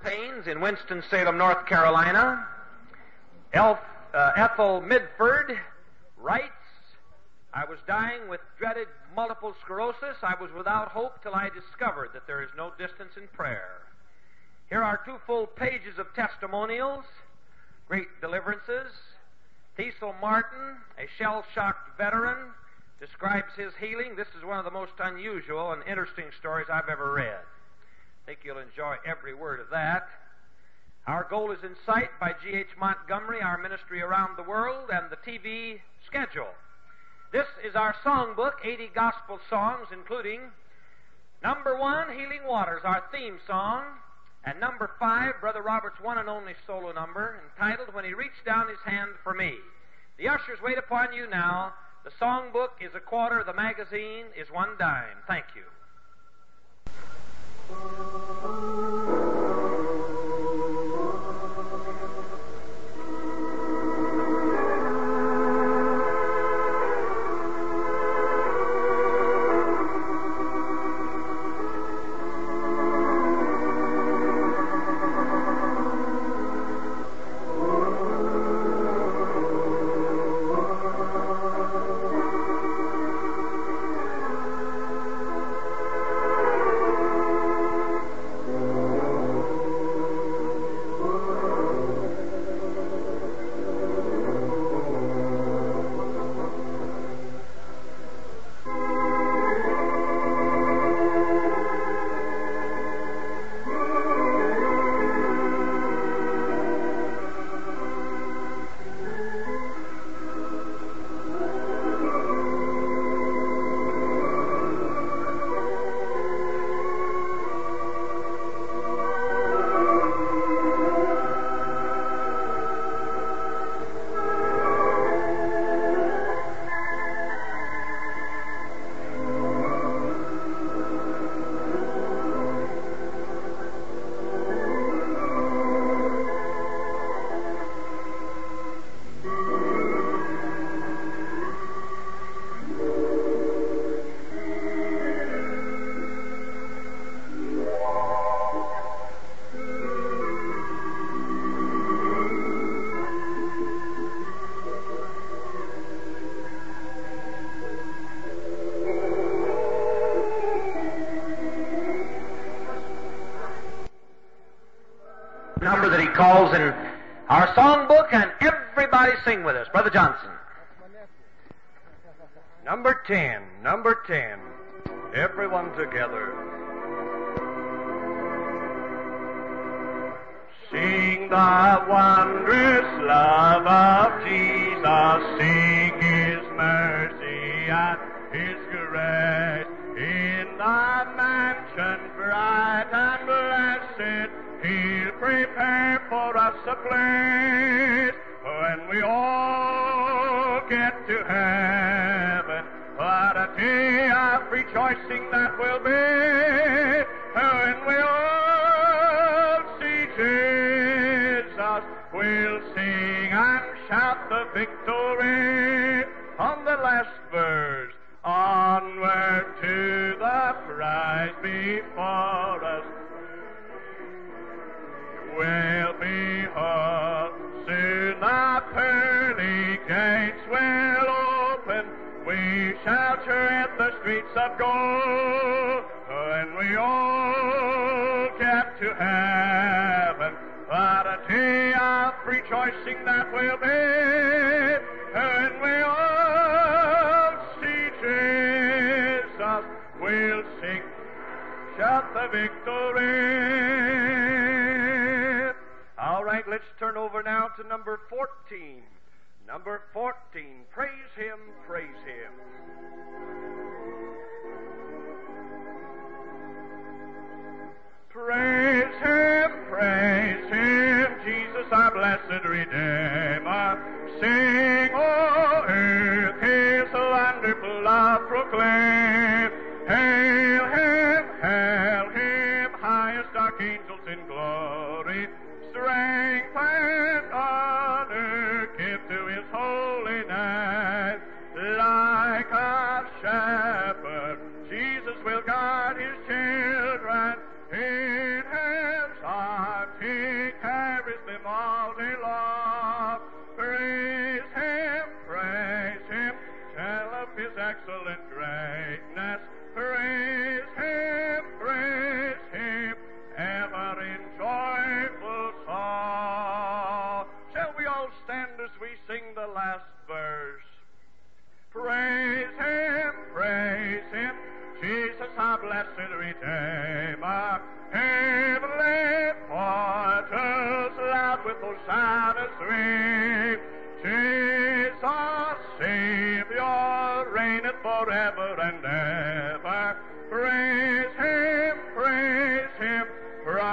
Paines in Winston-Salem, North Carolina. Ethel Midford writes, I was dying with dreaded multiple sclerosis. I was without hope till I discovered that there is no distance in prayer. Here are 2 full pages of testimonials, great deliverances. Cecil Martin, a shell-shocked veteran, describes his healing. This is one of the most unusual and interesting stories I've ever read. I think you'll enjoy every word of that. Our Goal is in Sight by G.H. Montgomery, Our Ministry Around the World, and the TV schedule. This is our songbook, 80 gospel songs, including number 1, Healing Waters, our theme song, and number 5, Brother Robert's one and only solo number, entitled When He Reached Down His Hand for Me. The ushers wait upon you now. The songbook is $0.25. The magazine is $0.10. Thank you. Number that he calls in our songbook, and everybody sing with us. Brother Johnson. Number 10, number 10. Everyone together. Sing the wondrous love of Jesus. Sing His mercy and His grace. In the mansion bright and blessed, He'll prepare for us a place. When we all get to heaven, what a day of rejoicing that will be. When we all see Jesus, we'll sing and shout the victory. On the last verse, onward to the prize before us. We'll behold, soon the pearly gates will open. We shall tread the streets of gold. When we all get to heaven, what a day of rejoicing that will be. When we all see Jesus, we'll sing, shout the victory. All right, let's turn over now to number 14. Number 14. Praise Him, praise Him. Praise Him, Jesus our blessed Redeemer. Sing, O earth, His wonderful love proclaim. Hail Him, highest archangels in glory. Strength and honor give to His holy name. Like a shepherd, Jesus will guard His children in His arms.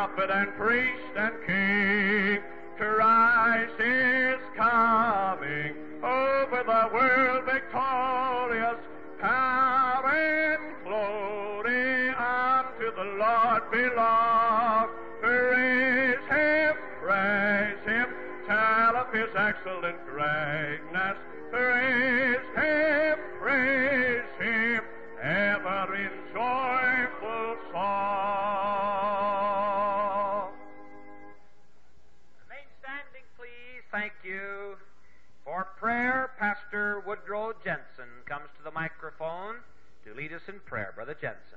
prophet and priest and king. Christ is coming over the world victorious, power and glory unto the Lord belong. Praise Him, tell of His excellent greatness. Praise Him, ever in joyful song. Remain standing, please. Thank you. For prayer, Pastor Woodrow Jensen comes to the microphone to lead us in prayer. Brother Jensen.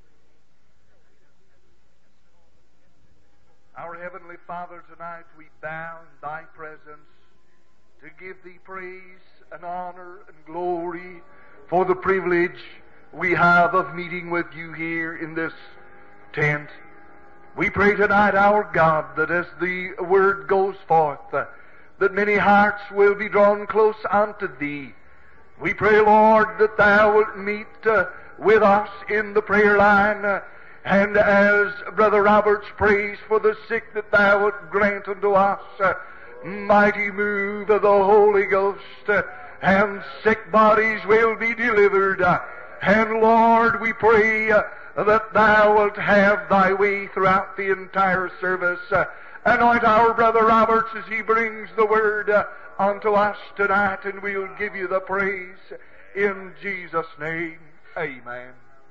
Our Heavenly Father, tonight we bow in Thy presence to give Thee praise and honor and glory for the privilege we have of meeting with You here in this tent. We pray tonight, our God, that as the Word goes forth, that many hearts will be drawn close unto Thee. We pray, Lord, that Thou wilt meet with us in the prayer line, and as Brother Roberts prays for the sick, that Thou wilt grant unto us mighty move of the Holy Ghost, and sick bodies will be delivered. And Lord, we pray that Thou wilt have Thy way throughout the entire service. Anoint our Brother Roberts as he brings the Word unto us tonight, and we'll give You the praise in Jesus' name. Amen.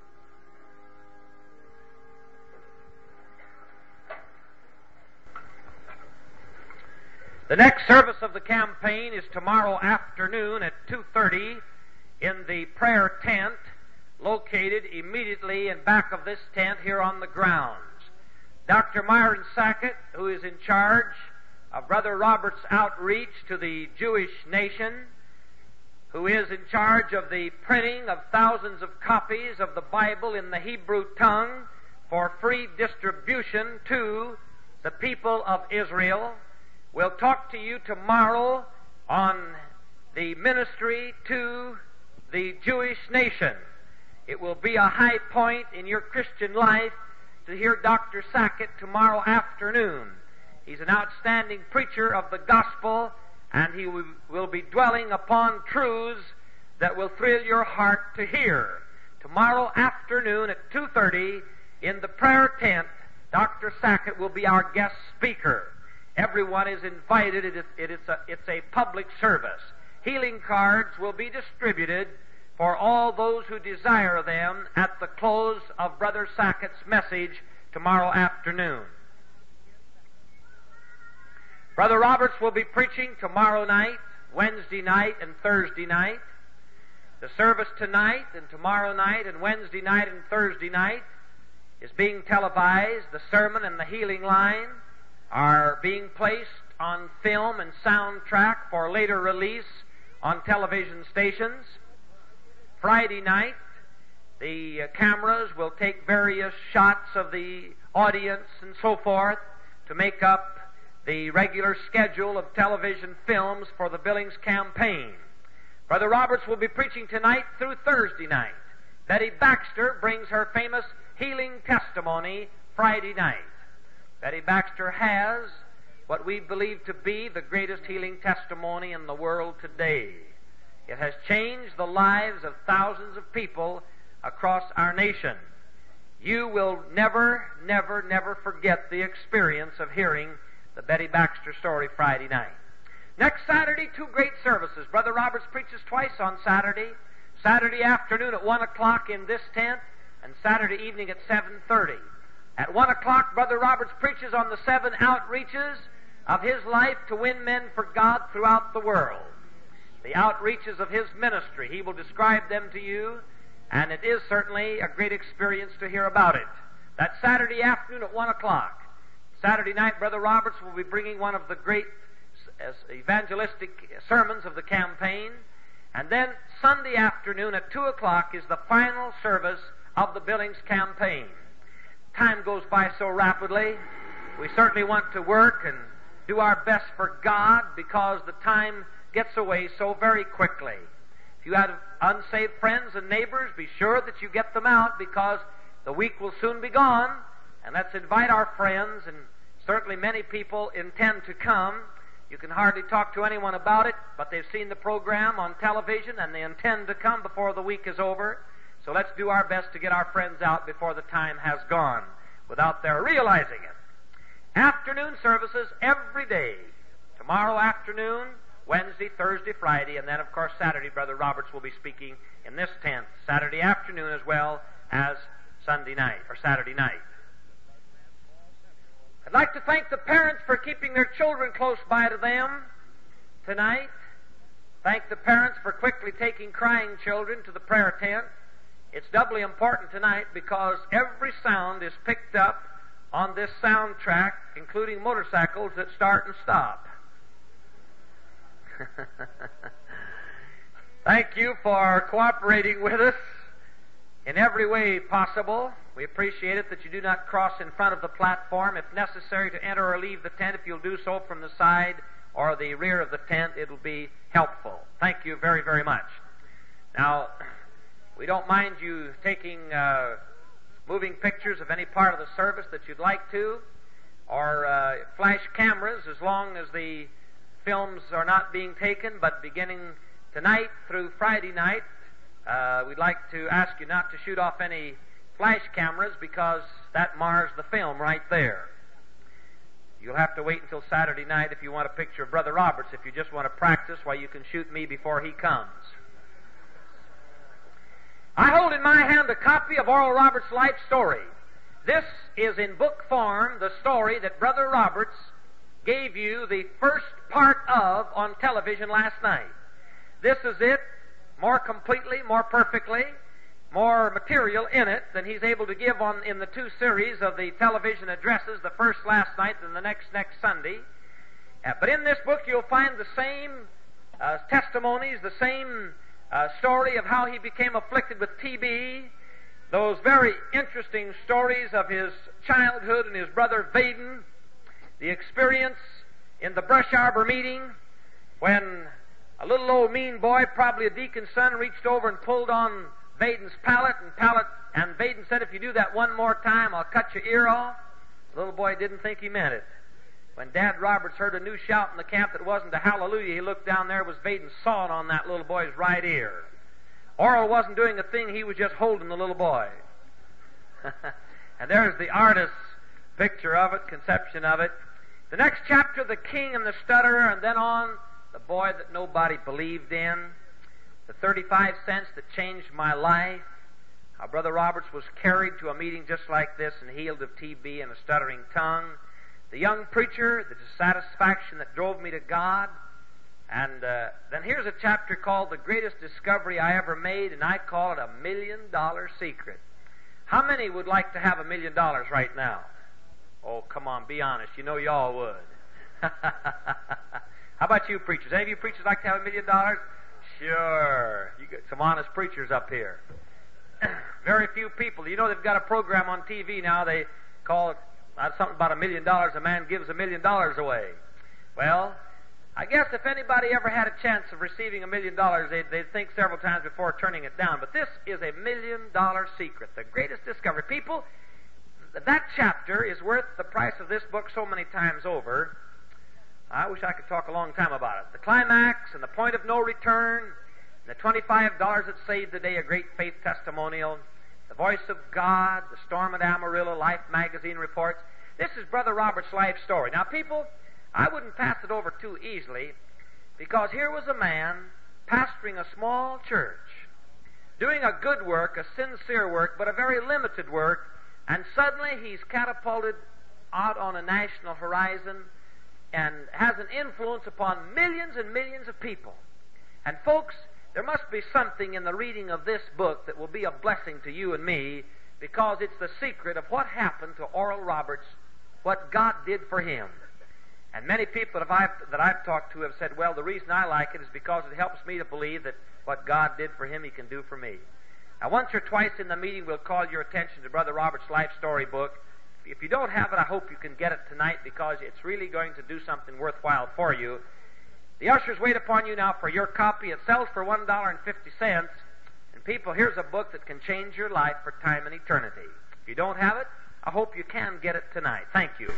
The next service of the campaign is tomorrow afternoon at 2:30 in the prayer tent located immediately in back of this tent here on the grounds. Dr. Myron Sackett, who is in charge of Brother Robert's outreach to the Jewish nation, who is in charge of the printing of thousands of copies of the Bible in the Hebrew tongue for free distribution to the people of Israel, will talk to you tomorrow on the ministry to the Jewish nation. It will be a high point in your Christian life to hear Dr. Sackett tomorrow afternoon. He's an outstanding preacher of the gospel, and he will be dwelling upon truths that will thrill your heart to hear. Tomorrow afternoon at 2:30 in the prayer tent, Dr. Sackett will be our guest speaker. Everyone is invited. It's a public service. Healing cards will be distributed for all those who desire them at the close of Brother Sackett's message tomorrow afternoon. Brother Roberts will be preaching tomorrow night, Wednesday night, and Thursday night. The service tonight and tomorrow night and Wednesday night and Thursday night is being televised. The sermon and the healing line are being placed on film and soundtrack for later release on television stations. Friday night, the cameras will take various shots of the audience and so forth to make up the regular schedule of television films for the Billings campaign. Brother Roberts will be preaching tonight through Thursday night. Betty Baxter brings her famous healing testimony Friday night. Betty Baxter has what we believe to be the greatest healing testimony in the world today. It has changed the lives of thousands of people across our nation. You will never, never, never forget the experience of hearing the Betty Baxter story Friday night. Next Saturday, 2 great services. Brother Roberts preaches twice on Saturday. Saturday afternoon at 1 o'clock in this tent, and Saturday evening at 7:30. At 1 o'clock, Brother Roberts preaches on the 7 outreaches of his life to win men for God throughout the world. The outreaches of his ministry. He will describe them to you, and it is certainly a great experience to hear about it. That's Saturday afternoon at 1 o'clock. Saturday night, Brother Roberts will be bringing one of the great evangelistic sermons of the campaign. And then Sunday afternoon at 2 o'clock is the final service of the Billings campaign. Time goes by so rapidly. We certainly want to work and do our best for God because the time gets away so very quickly. If you have unsaved friends and neighbors, be sure that you get them out because the week will soon be gone And let's invite our friends, and certainly many people intend to come. You can hardly talk to anyone about it, but they've seen the program on television, and they intend to come before the week is over. So let's do our best to get our friends out before the time has gone, without their realizing it. Afternoon services every day. Tomorrow afternoon, Wednesday, Thursday, Friday, and then, of course, Saturday, Brother Roberts will be speaking in this tent, Saturday afternoon as well as Sunday night, or Saturday night. I'd like to thank the parents for keeping their children close by to them tonight. Thank the parents for quickly taking crying children to the prayer tent. It's doubly important tonight because every sound is picked up on this soundtrack, including motorcycles that start and stop. Thank you for cooperating with us in every way possible. We appreciate it that you do not cross in front of the platform. If necessary to enter or leave the tent, if you'll do so from the side or the rear of the tent, it'll be helpful. Thank you very, very much. Now, we don't mind you taking moving pictures of any part of the service that you'd like to, or flash cameras as long as the films are not being taken, but beginning tonight through Friday night, we'd like to ask you not to shoot off any flash cameras because that mars the film right there. You'll have to wait until Saturday night if you want a picture of Brother Roberts. If you just want to practice, why, you can shoot me before he comes. I hold in my hand a copy of Oral Roberts' life story. This is in book form, the story that Brother Roberts gave you the first part of on television last night. This is it, more completely, more perfectly, more material in it than he's able to give in the two series of the television addresses, the first last night and the next Sunday. But in this book you'll find the same testimonies, the same story of how he became afflicted with TB, those very interesting stories of his childhood and his brother Vaden, the experience in the Brush Arbor meeting when a little old mean boy, probably a deacon's son, reached over and pulled on Vaden's palate, and Vaden said, "If you do that one more time, I'll cut your ear off." The little boy didn't think he meant it. When Dad Roberts heard a new shout in the camp that wasn't a hallelujah, he looked down, there was Vaden sawing on that little boy's right ear. Oral wasn't doing a thing, he was just holding the little boy. And there's the artist's picture of it, conception of it. The next chapter, the king and the stutterer, and then on, the boy that nobody believed in, the 35 cents that changed my life, how Brother Roberts was carried to a meeting just like this and healed of TB and a stuttering tongue, the young preacher, the dissatisfaction that drove me to God, and then here's a chapter called The Greatest Discovery I Ever Made, and I call it $1 million secret. How many would like to have $1 million right now? Oh, come on, be honest. You know you all would. How about you preachers? Any of you preachers like to have $1 million? Sure. You got some honest preachers up here. Very few people. You know they've got a program on TV now. They call it something about $1 million. A man gives $1 million away. Well, I guess if anybody ever had a chance of receiving $1 million, they'd think several times before turning it down. But this is $1 million secret, the greatest discovery. People, that chapter is worth the price of this book so many times over. I wish I could talk a long time about it. The climax and the point of no return, the $25 that saved the day, a great faith testimonial, the voice of God, the storm at Amarillo, Life magazine reports. This is Brother Robert's life story. Now, people, I wouldn't pass it over too easily, because here was a man pastoring a small church, doing a good work, a sincere work, but a very limited work, and suddenly he's catapulted out on a national horizon and has an influence upon millions and millions of people. And folks, there must be something in the reading of this book that will be a blessing to you and me, because it's the secret of what happened to Oral Roberts, what God did for him. And many people that I've talked to have said, well, the reason I like it is because it helps me to believe that what God did for him, he can do for me. Now, once or twice in the meeting, we'll call your attention to Brother Robert's life story book. If you don't have it, I hope you can get it tonight, because it's really going to do something worthwhile for you. The ushers wait upon you now for your copy. It sells for $1.50. And people, here's a book that can change your life for time and eternity. If you don't have it, I hope you can get it tonight. Thank you.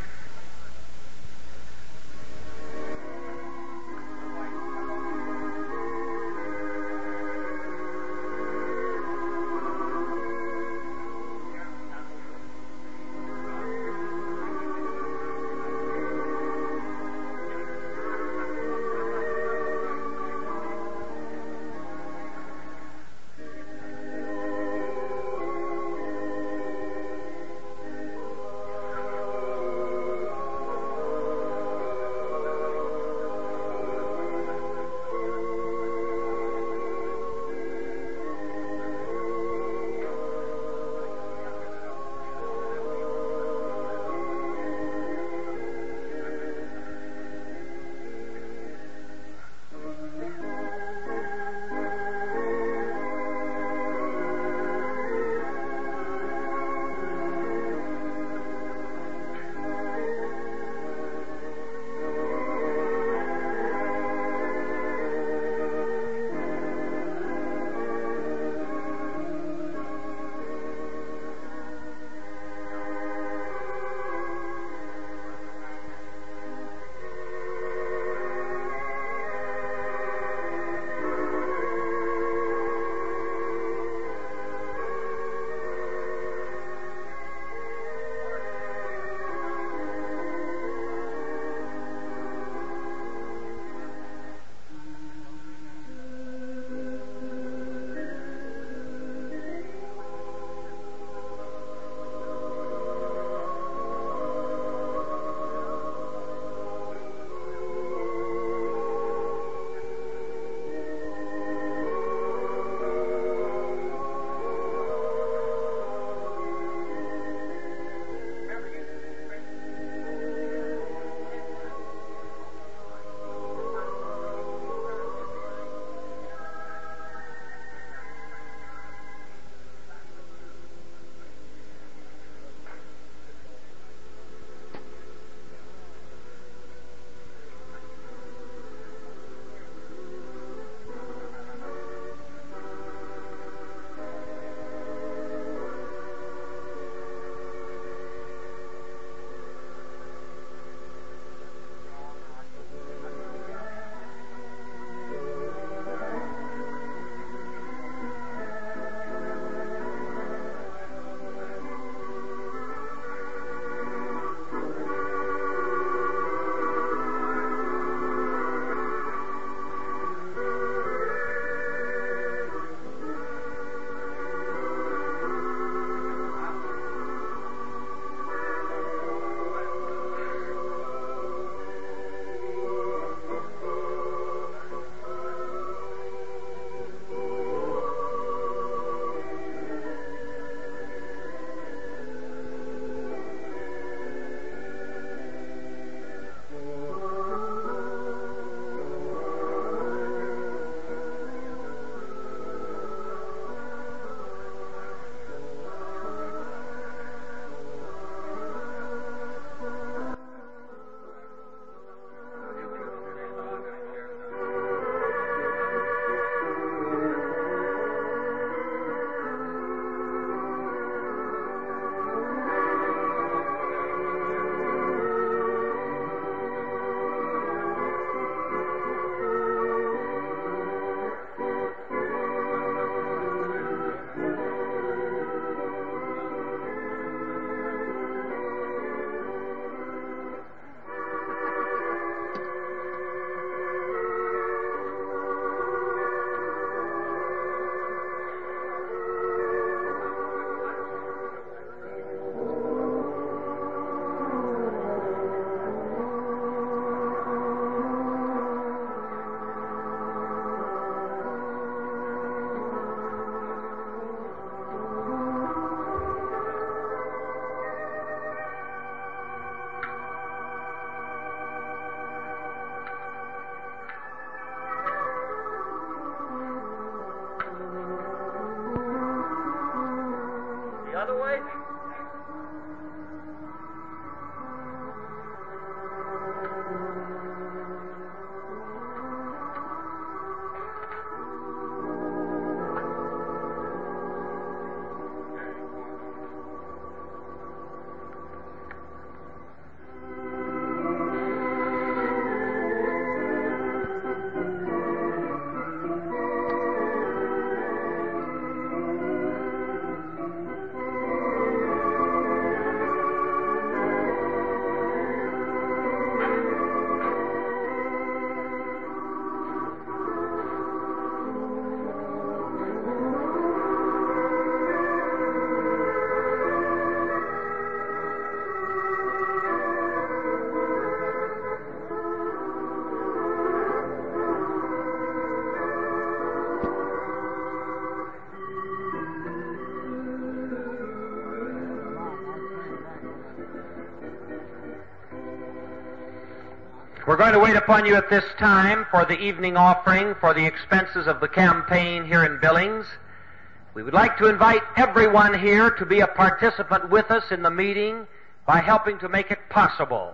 We're going to wait upon you at this time for the evening offering for the expenses of the campaign here in Billings. We would like to invite everyone here to be a participant with us in the meeting by helping to make it possible.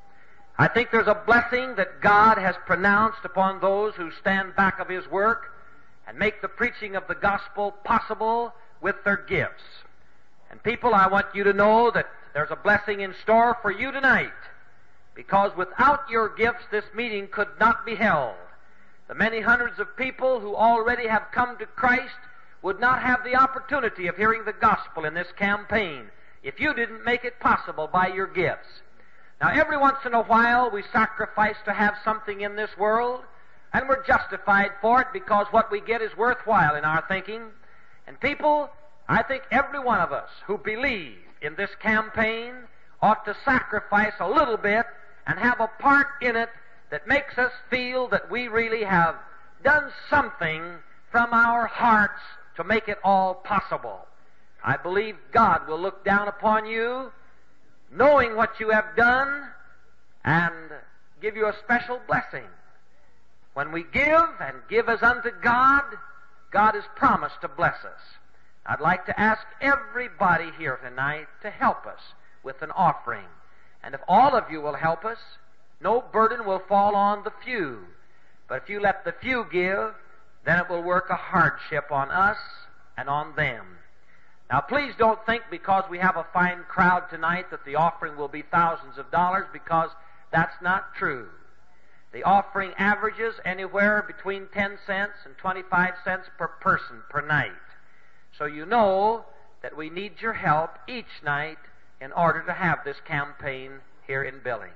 I think there's a blessing that God has pronounced upon those who stand back of His work and make the preaching of the gospel possible with their gifts. And people, I want you to know that there's a blessing in store for you tonight, because without your gifts, this meeting could not be held. The many hundreds of people who already have come to Christ would not have the opportunity of hearing the gospel in this campaign if you didn't make it possible by your gifts. Now, every once in a while, we sacrifice to have something in this world, and we're justified for it because what we get is worthwhile in our thinking. And people, I think every one of us who believe in this campaign ought to sacrifice a little bit and have a part in it that makes us feel that we really have done something from our hearts to make it all possible. I believe God will look down upon you, knowing what you have done, and give you a special blessing. When we give and give as unto God, God has promised to bless us. I'd like to ask everybody here tonight to help us with an offering. And if all of you will help us, no burden will fall on the few. But if you let the few give, then it will work a hardship on us and on them. Now, please don't think because we have a fine crowd tonight that the offering will be thousands of dollars, because that's not true. The offering averages anywhere between 10 cents and 25 cents per person per night. So you know that we need your help each night in order to have this campaign here in Billings.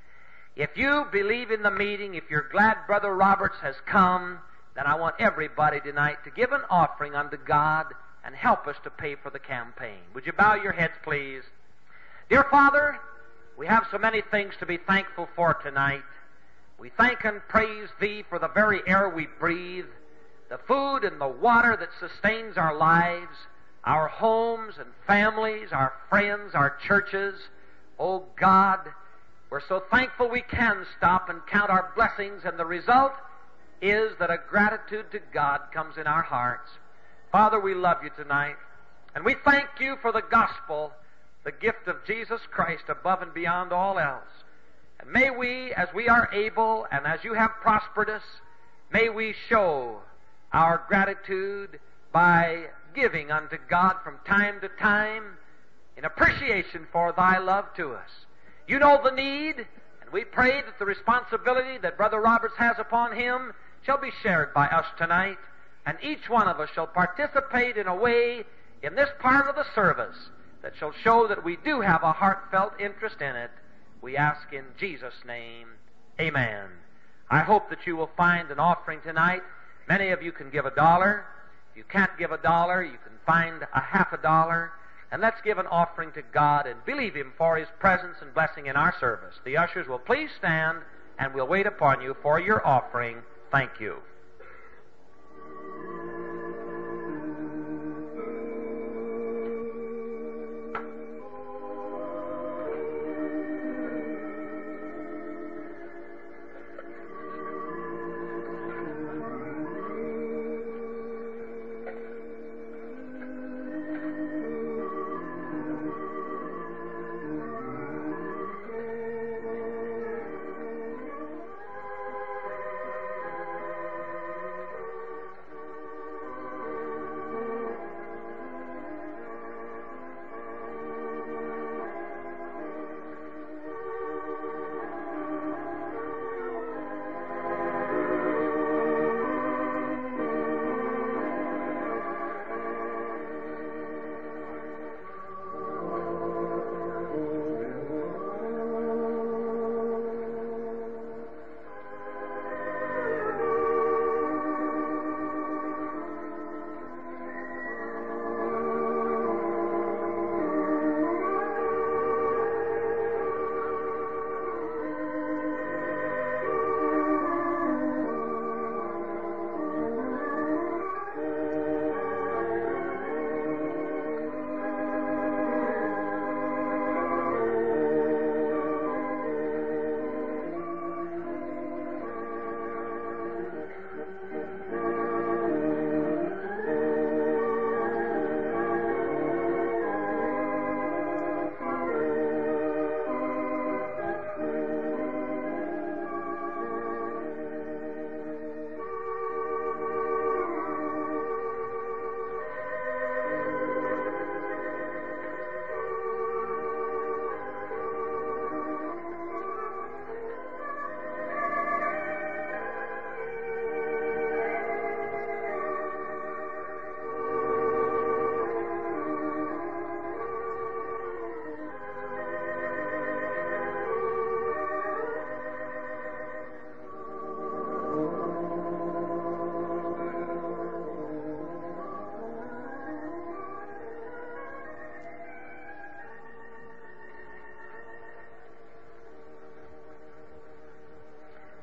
If you believe in the meeting, if you're glad Brother Roberts has come, then I want everybody tonight to give an offering unto God and help us to pay for the campaign. Would you bow your heads, please? Dear Father, we have so many things to be thankful for tonight. We thank and praise Thee for the very air we breathe, the food and the water that sustains our lives, our homes and families, our friends, our churches. Oh God, we're so thankful we can stop and count our blessings, and the result is that a gratitude to God comes in our hearts. Father, we love You tonight, and we thank You for the gospel, the gift of Jesus Christ above and beyond all else. And may we, as we are able, and as You have prospered us, may we show our gratitude by giving unto God from time to time in appreciation for Thy love to us. You know the need, and we pray that the responsibility that Brother Roberts has upon him shall be shared by us tonight, and each one of us shall participate in a way in this part of the service that shall show that we do have a heartfelt interest in it. We ask in Jesus' name, amen. I hope that you will find an offering tonight. Many of you can give $1. If you can't give $1, you can find a $50. And let's give an offering to God and believe Him for His presence and blessing in our service. The ushers will please stand, and we'll wait upon you for your offering. Thank you.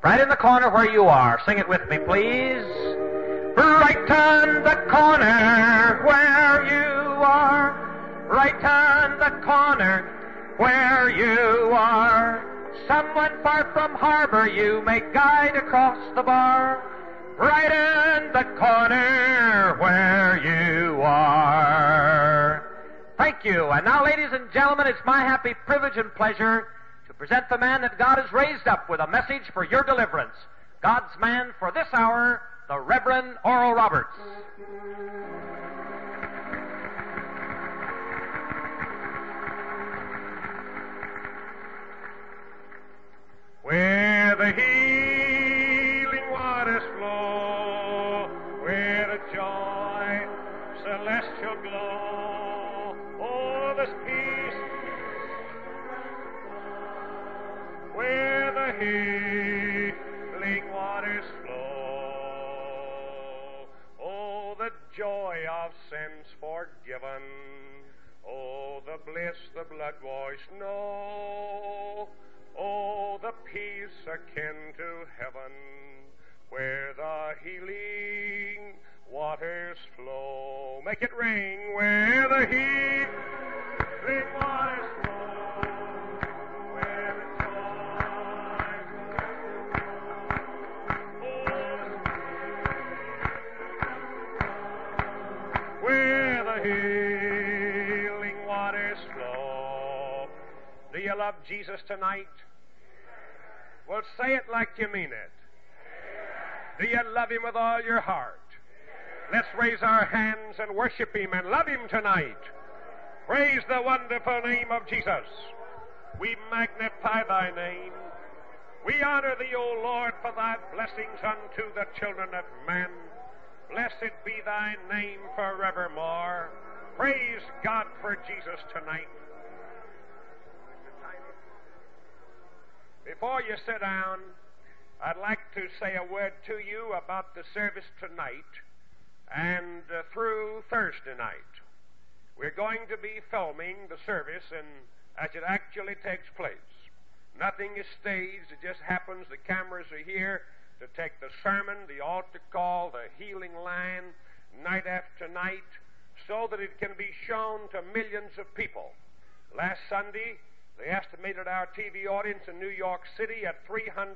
Right in the corner where you are. Sing it with me, please. Right on the corner where you are. Right on the corner where you are. Someone far from harbor you may guide across the bar. Right in the corner where you are. Thank you. And now, ladies and gentlemen, it's my happy privilege and pleasure to present the man that God has raised up with a message for your deliverance. God's man for this hour, the Reverend Oral Roberts. Where the healing waters flow, where the joy celestial glow, oh, this peace, where the healing waters flow, oh, the joy of sins forgiven, oh, the bliss the blood-washed know, oh, the peace akin to heaven, where the healing waters flow. Make it ring, where the healing waters flow, where the joy, where the healing waters flow. Do you love Jesus tonight? Well, say it like you mean it. Do you love Him with all your heart? Let's raise our hands and worship Him and love Him tonight. Praise the wonderful name of Jesus. We magnify Thy name. We honor Thee, O Lord, for Thy blessings unto the children of men. Blessed be Thy name forevermore. Praise God for Jesus tonight. Before you sit down, I'd like to say a word to you about the service tonight and through Thursday night. We're going to be filming the service as it actually takes place. Nothing is staged. It just happens. The cameras are here to take the sermon, the altar call, the healing line, night after night, so that it can be shown to millions of people. Last Sunday, they estimated our TV audience in New York City at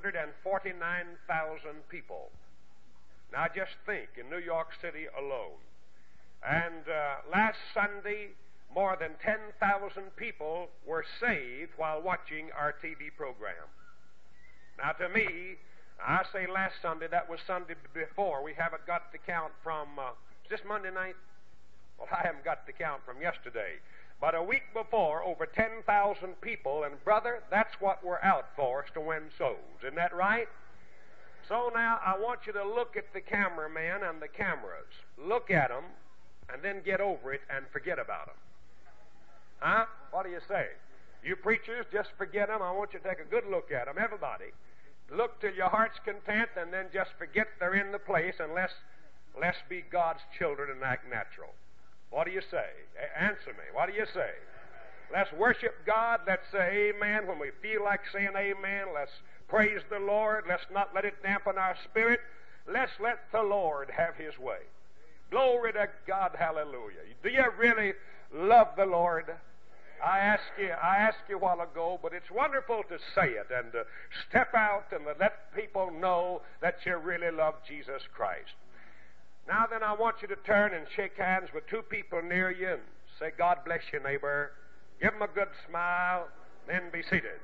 349,000 people. Now just think, in New York City alone. And last Sunday, more than 10,000 people were saved while watching our TV program. Now to me, I say last Sunday, that was Sunday before. We haven't got the count from, is this Monday night? Well, I haven't got the count from yesterday. But a week before, over 10,000 people, and brother, that's what we're out for, is to win souls. Isn't that right? So now I want you to look at the cameraman and the cameras. Look at them, and then get over it and forget about them. Huh? What do you say? You preachers, just forget them. I want you to take a good look at them, everybody. Look till your heart's content, and then just forget they're in the place, and let's be God's children and act natural. What do you say? Answer me. What do you say? Let's worship God. Let's say amen when we feel like saying amen. Let's praise the Lord. Let's not let it dampen our spirit. Let's let the Lord have His way. Glory to God. Hallelujah. Do you really love the Lord? I asked you a while ago, but it's wonderful to say it and to step out and to let people know that you really love Jesus Christ. Now then, I want you to turn and shake hands with two people near you and say, God bless you, neighbor. Give them a good smile, then be seated.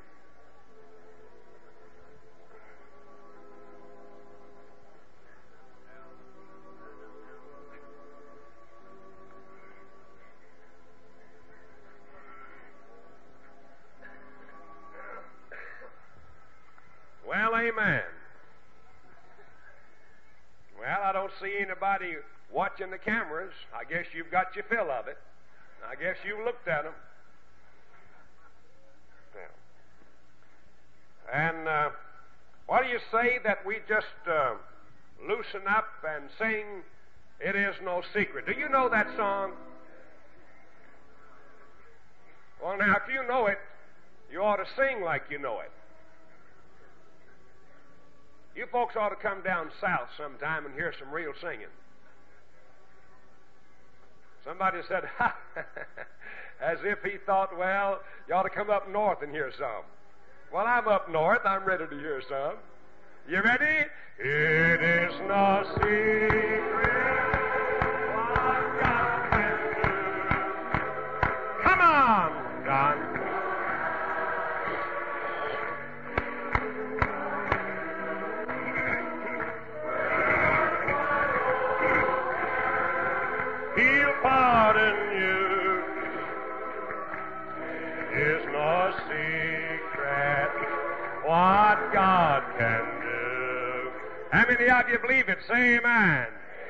Well, amen. Well, I don't see anybody watching the cameras. I guess you've got your fill of it. I guess you've looked at them. And what do you say that we just loosen up and sing, It Is No Secret? Do you know that song? Well, now, if you know it, you ought to sing like you know it. You folks ought to come down south sometime and hear some real singing. Somebody said, ha, as if he thought, well, you ought to come up north and hear some. Well, I'm up north. I'm ready to hear some. You ready? It is no secret what God can do. Come on, John. He'll pardon you. Is no secret what God can do. How many of you believe it? Say amen.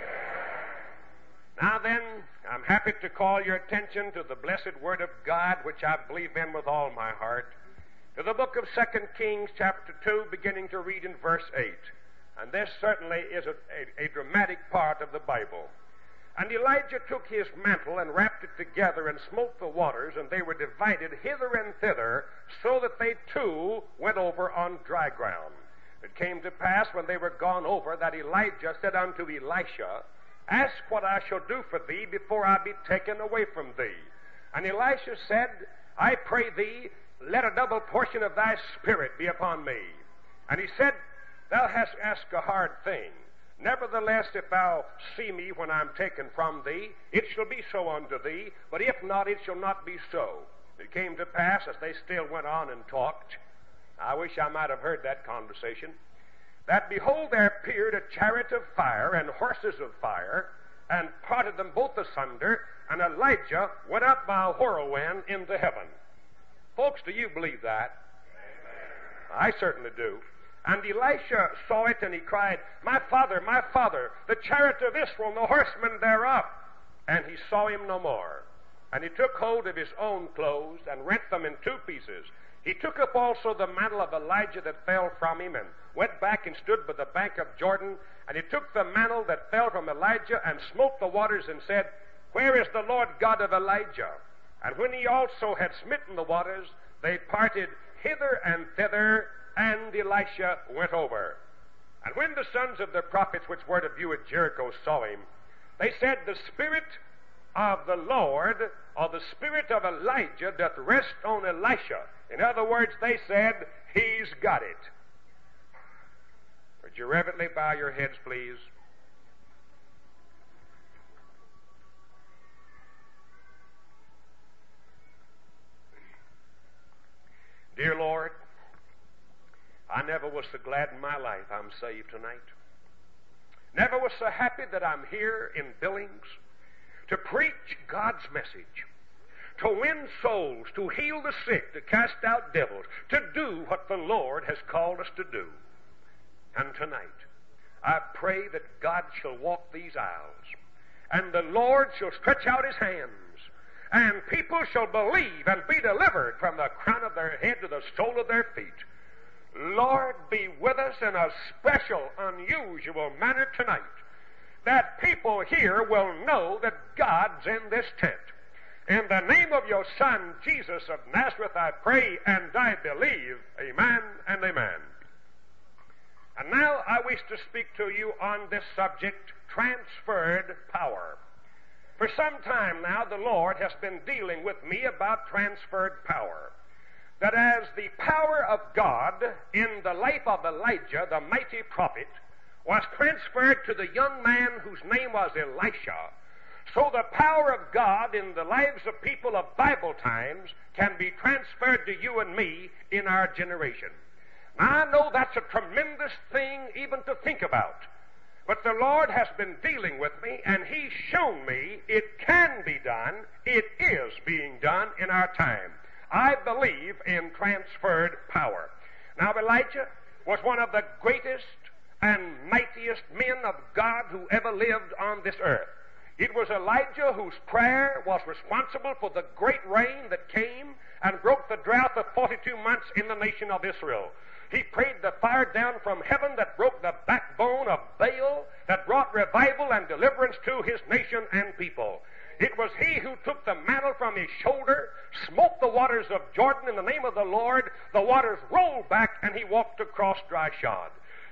Now then, I'm happy to call your attention to the blessed Word of God, which I believe in with all my heart, to the book of 2 Kings chapter 2, beginning to read in verse 8. And this certainly is a dramatic part of the Bible. And Elijah took his mantle and wrapped it together and smote the waters, and they were divided hither and thither, so that they too went over on dry ground. It came to pass, when they were gone over, that Elijah said unto Elisha, Ask what I shall do for thee before I be taken away from thee. And Elisha said, I pray thee, let a double portion of thy spirit be upon me. And he said, Thou hast asked a hard thing. Nevertheless, if thou see me when I am taken from thee, it shall be so unto thee, but if not, it shall not be so. It came to pass, as they still went on and talked, I wish I might have heard that conversation, that behold, there appeared a chariot of fire and horses of fire, and parted them both asunder, and Elijah went up by a whirlwind into heaven. Folks, do you believe that? Amen. I certainly do. And Elisha saw it, and he cried, my father, the chariot of Israel, and the horsemen thereof. And he saw him no more. And he took hold of his own clothes, and rent them in two pieces. He took up also the mantle of Elijah that fell from him, and went back and stood by the bank of Jordan. And he took the mantle that fell from Elijah, and smote the waters, and said, Where is the Lord God of Elijah? And when he also had smitten the waters, they parted hither and thither, and Elisha went over. And when the sons of the prophets which were to view at Jericho saw him, they said, The Spirit of the Lord, or the Spirit of Elijah, doth rest on Elisha. In other words, they said, He's got it. Would you reverently bow your heads, please? Dear Lord, I never was so glad in my life I'm saved tonight. Never was so happy that I'm here in Billings to preach God's message, to win souls, to heal the sick, to cast out devils, to do what the Lord has called us to do. And tonight, I pray that God shall walk these aisles, and the Lord shall stretch out His hands, and people shall believe and be delivered from the crown of their head to the sole of their feet. Lord, be with us in a special, unusual manner tonight, that people here will know that God's in this tent. In the name of your Son, Jesus of Nazareth, I pray and I believe. Amen and amen. And now I wish to speak to you on this subject, transferred power. For some time now, the Lord has been dealing with me about transferred power. That as the power of God in the life of Elijah, the mighty prophet, was transferred to the young man whose name was Elisha, so the power of God in the lives of people of Bible times can be transferred to you and me in our generation. Now, I know that's a tremendous thing even to think about, but the Lord has been dealing with me, and He's shown me it can be done, it is being done in our time. I believe in transferred power. Now, Elijah was one of the greatest and mightiest men of God who ever lived on this earth. It was Elijah whose prayer was responsible for the great rain that came and broke the drought of 42 months in the nation of Israel. He prayed the fire down from heaven that broke the backbone of Baal, that brought revival and deliverance to his nation and people. It was he who took the mantle from his shoulder, smote the waters of Jordan in the name of the Lord. The waters rolled back, and he walked across dry shod.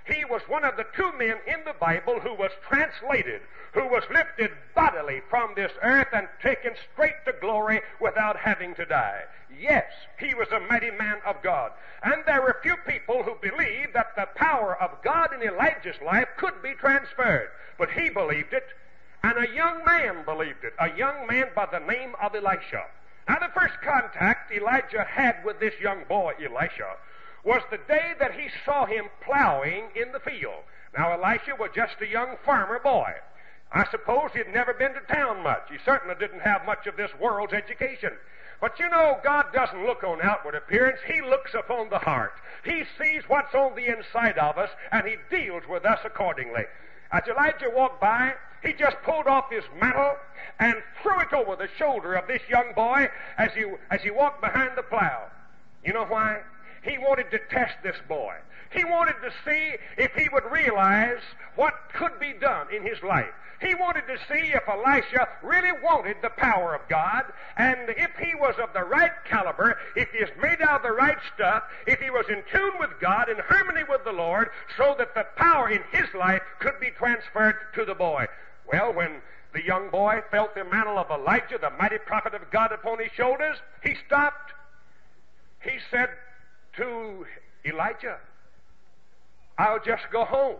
He was one of the two men in the Bible who was translated, who was lifted bodily from this earth and taken straight to glory without having to die. Yes, he was a mighty man of God. And there were few people who believed that the power of God in Elijah's life could be transferred. But he believed it, and a young man believed it, a young man by the name of Elisha. Now, the first contact Elijah had with this young boy, Elisha, was the day that he saw him plowing in the field. Now, Elisha was just a young farmer boy. I suppose he'd never been to town much. He certainly didn't have much of this world's education. But you know, God doesn't look on outward appearance. He looks upon the heart. He sees what's on the inside of us, and he deals with us accordingly. As Elijah walked by, he just pulled off his mantle and threw it over the shoulder of this young boy as he walked behind the plow. You know why? He wanted to test this boy. He wanted to see if he would realize what could be done in his life. He wanted to see if Elisha really wanted the power of God, and if he was of the right caliber, if he is made out of the right stuff, if he was in tune with God, in harmony with the Lord, so that the power in his life could be transferred to the boy. Well, when the young boy felt the mantle of Elijah, the mighty prophet of God, upon his shoulders, he stopped. He said to Elijah, "I'll just go home.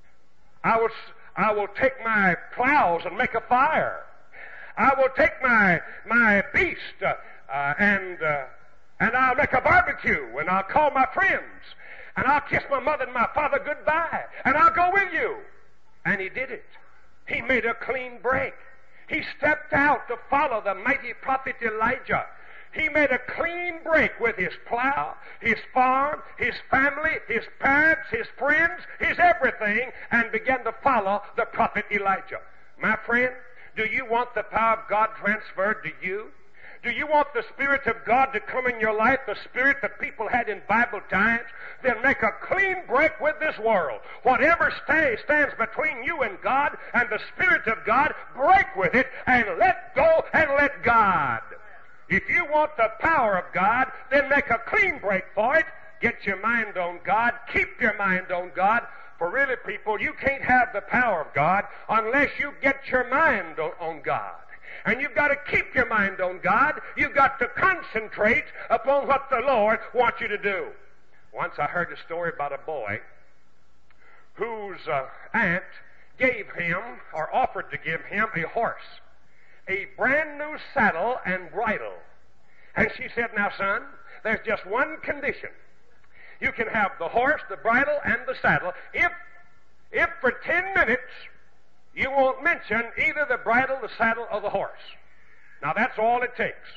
I will take my plows and make a fire. I will take my beast and I'll make a barbecue, and I'll call my friends, and I'll kiss my mother and my father goodbye, and I'll go with you." And he did it. He made a clean break. He stepped out to follow the mighty prophet Elijah. He made a clean break with his plow, his farm, his family, his parents, his friends, his everything, and began to follow the prophet Elijah. My friend, do you want the power of God transferred to you? Do you want the Spirit of God to come in your life, the Spirit that people had in Bible times? Then make a clean break with this world. Whatever stands between you and God and the Spirit of God, break with it and let go and let God. If you want the power of God, then make a clean break for it. Get your mind on God. Keep your mind on God. For really, people, you can't have the power of God unless you get your mind on God. And you've got to keep your mind on God. You've got to concentrate upon what the Lord wants you to do. Once I heard a story about a boy whose aunt gave him, or offered to give him, a horse. A brand new saddle and bridle. And she said, "Now, son, there's just one condition. You can have the horse, the bridle, and the saddle if for 10 minutes you won't mention either the bridle, the saddle, or the horse. Now, that's all it takes."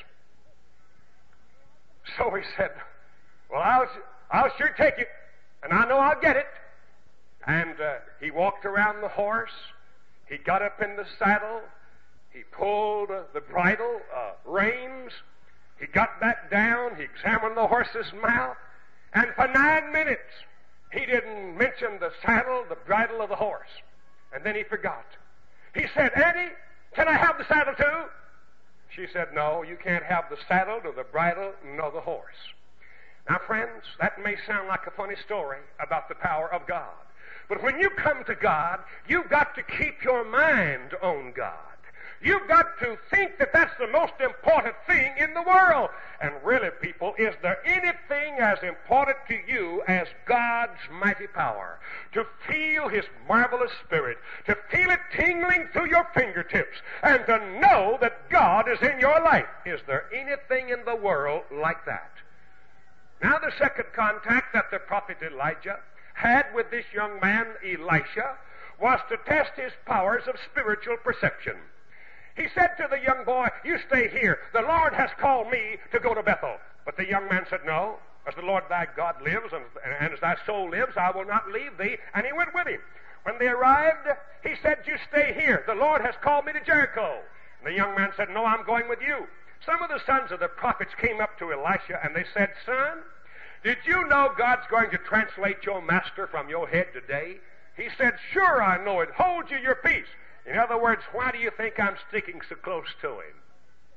So he said, "Well, I'll sure take it, and I know I'll get it." And he walked around the horse. He got up in the saddle. He pulled the bridle reins. He got back down. He examined the horse's mouth. And for 9 minutes, he didn't mention the saddle, the bridle of the horse. And then he forgot. He said, "Auntie, can I have the saddle too?" She said, "No, you can't have the saddle, nor the bridle, nor the horse." Now, friends, that may sound like a funny story about the power of God. But when you come to God, you've got to keep your mind on God. You've got to think that that's the most important thing in the world. And really, people, is there anything as important to you as God's mighty power? To feel His marvelous Spirit, to feel it tingling through your fingertips, and to know that God is in your life. Is there anything in the world like that? Now, the second contact that the prophet Elijah had with this young man, Elisha, was to test his powers of spiritual perception. He said to the young boy, "You stay here. The Lord has called me to go to Bethel." But the young man said, "No, as the Lord thy God lives, and as thy soul lives, I will not leave thee." And he went with him. When they arrived, he said, "You stay here. The Lord has called me to Jericho." And the young man said, "No, I'm going with you." Some of the sons of the prophets came up to Elisha, and they said, "Son, did you know God's going to translate your master from your head today?" He said, "Sure, I know it. Hold you your peace." In other words, why do you think I'm sticking so close to him?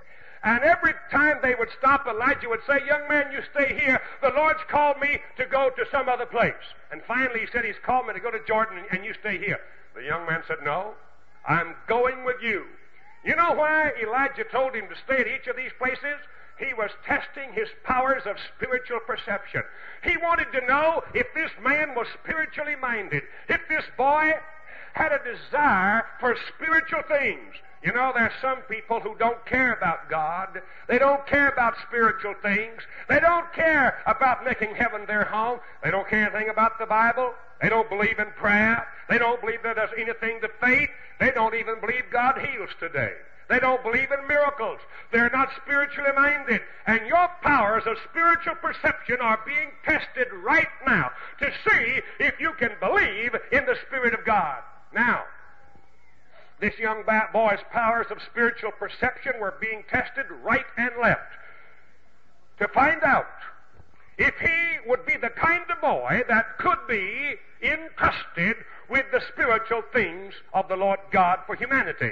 And every time they would stop, Elijah would say, young man, you stay here. The Lord's called me to go to some other place. And finally he said, he's called me to go to Jordan, and you stay here. The young man said, no, I'm going with you. You know why Elijah told him to stay at each of these places? He was testing his powers of spiritual perception. He wanted to know if this man was spiritually minded, if this boy had a desire for spiritual things. You know, there's some people who don't care about God. They don't care about spiritual things. They don't care about making heaven their home. They don't care anything about the Bible. They don't believe in prayer. They don't believe that there's anything to faith. They don't even believe God heals today. They don't believe in miracles. They're not spiritually minded. And your powers of spiritual perception are being tested right now to see if you can believe in the Spirit of God. Now, this young boy's powers of spiritual perception were being tested right and left to find out if he would be the kind of boy that could be entrusted with the spiritual things of the Lord God for humanity.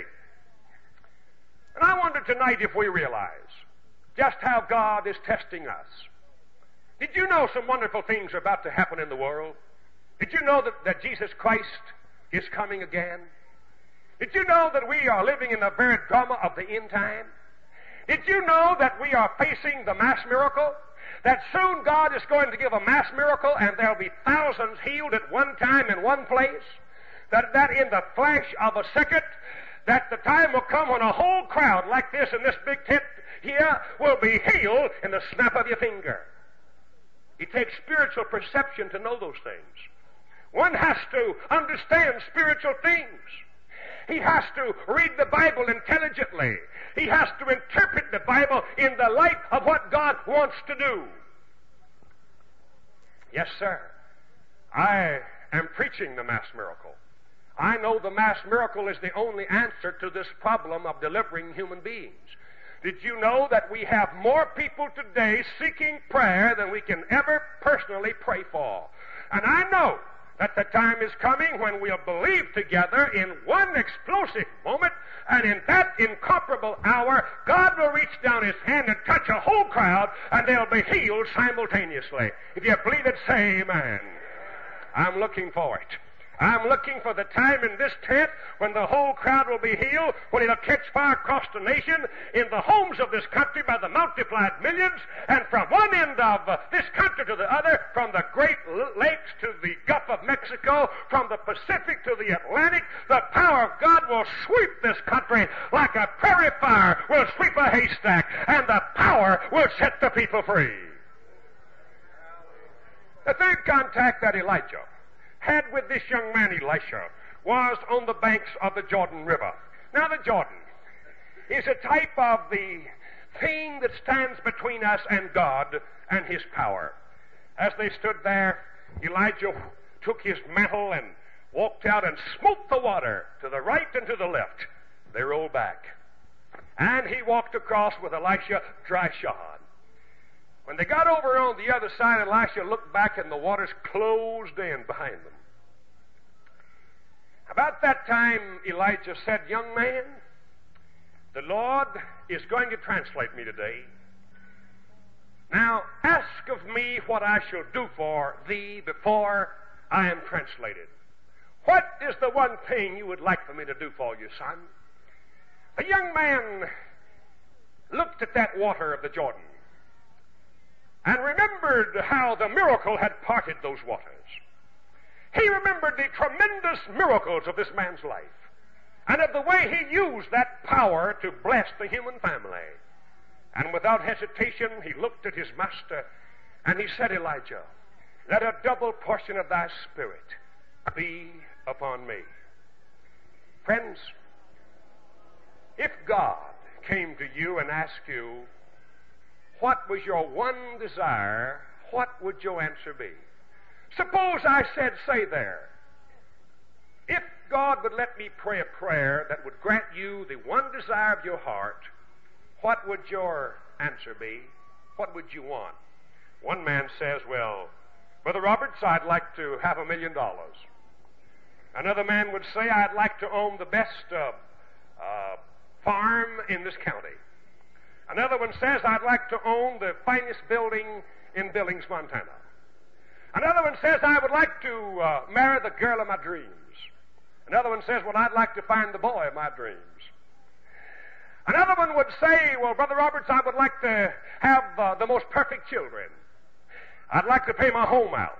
And I wonder tonight if we realize just how God is testing us. Did you know some wonderful things are about to happen in the world? Did you know that Jesus Christ is coming again? Did you know that we are living in the very drama of the end time? Did you know that we are facing the mass miracle? That soon God is going to give a mass miracle and there'll be thousands healed at one time in one place? That in the flash of a second, that the time will come when a whole crowd like this in this big tent here will be healed in the snap of your finger. It takes spiritual perception to know those things. One has to understand spiritual things. He has to read the Bible intelligently. He has to interpret the Bible in the light of what God wants to do. Yes, sir. I am preaching the mass miracle. I know the mass miracle is the only answer to this problem of delivering human beings. Did you know that we have more people today seeking prayer than we can ever personally pray for? And I know that the time is coming when we'll believe together in one explosive moment, and in that incomparable hour, God will reach down His hand and touch a whole crowd, and they'll be healed simultaneously. If you believe it, say amen. I'm looking for it. I'm looking for the time in this tent when the whole crowd will be healed, when it'll catch fire across the nation, in the homes of this country by the multiplied millions, and from one end of this country to the other, from the Great Lakes to the Gulf of Mexico, from the Pacific to the Atlantic, the power of God will sweep this country like a prairie fire will sweep a haystack, and the power will set the people free. The third contact that Elijah had with this young man Elisha was on the banks of the Jordan River. Now the Jordan is a type of the thing that stands between us and God and His power. As they stood there, Elijah took his mantle and walked out and smote the water to the right and to the left. They rolled back. And he walked across with Elisha dry shod. When they got over on the other side, Elisha looked back and the waters closed in behind them. About that time, Elijah said, young man, the Lord is going to translate me today. Now, ask of me what I shall do for thee before I am translated. What is the one thing you would like for me to do for you, son? The young man looked at that water of the Jordan and remembered how the miracle had parted those waters. He remembered the tremendous miracles of this man's life and of the way he used that power to bless the human family. And without hesitation, he looked at his master and he said, Elijah, let a double portion of thy spirit be upon me. Friends, if God came to you and asked you, what was your one desire, what would your answer be? Suppose I said, say there, if God would let me pray a prayer that would grant you the one desire of your heart, what would your answer be? What would you want? One man says, well, Brother Roberts, I'd like to have $1 million. Another man would say, I'd like to own the best farm in this county. Another one says, I'd like to own the finest building in Billings, Montana. Another one says, I would like to marry the girl of my dreams. Another one says, well, I'd like to find the boy of my dreams. Another one would say, well, Brother Roberts, I would like to have the most perfect children. I'd like to pay my home out.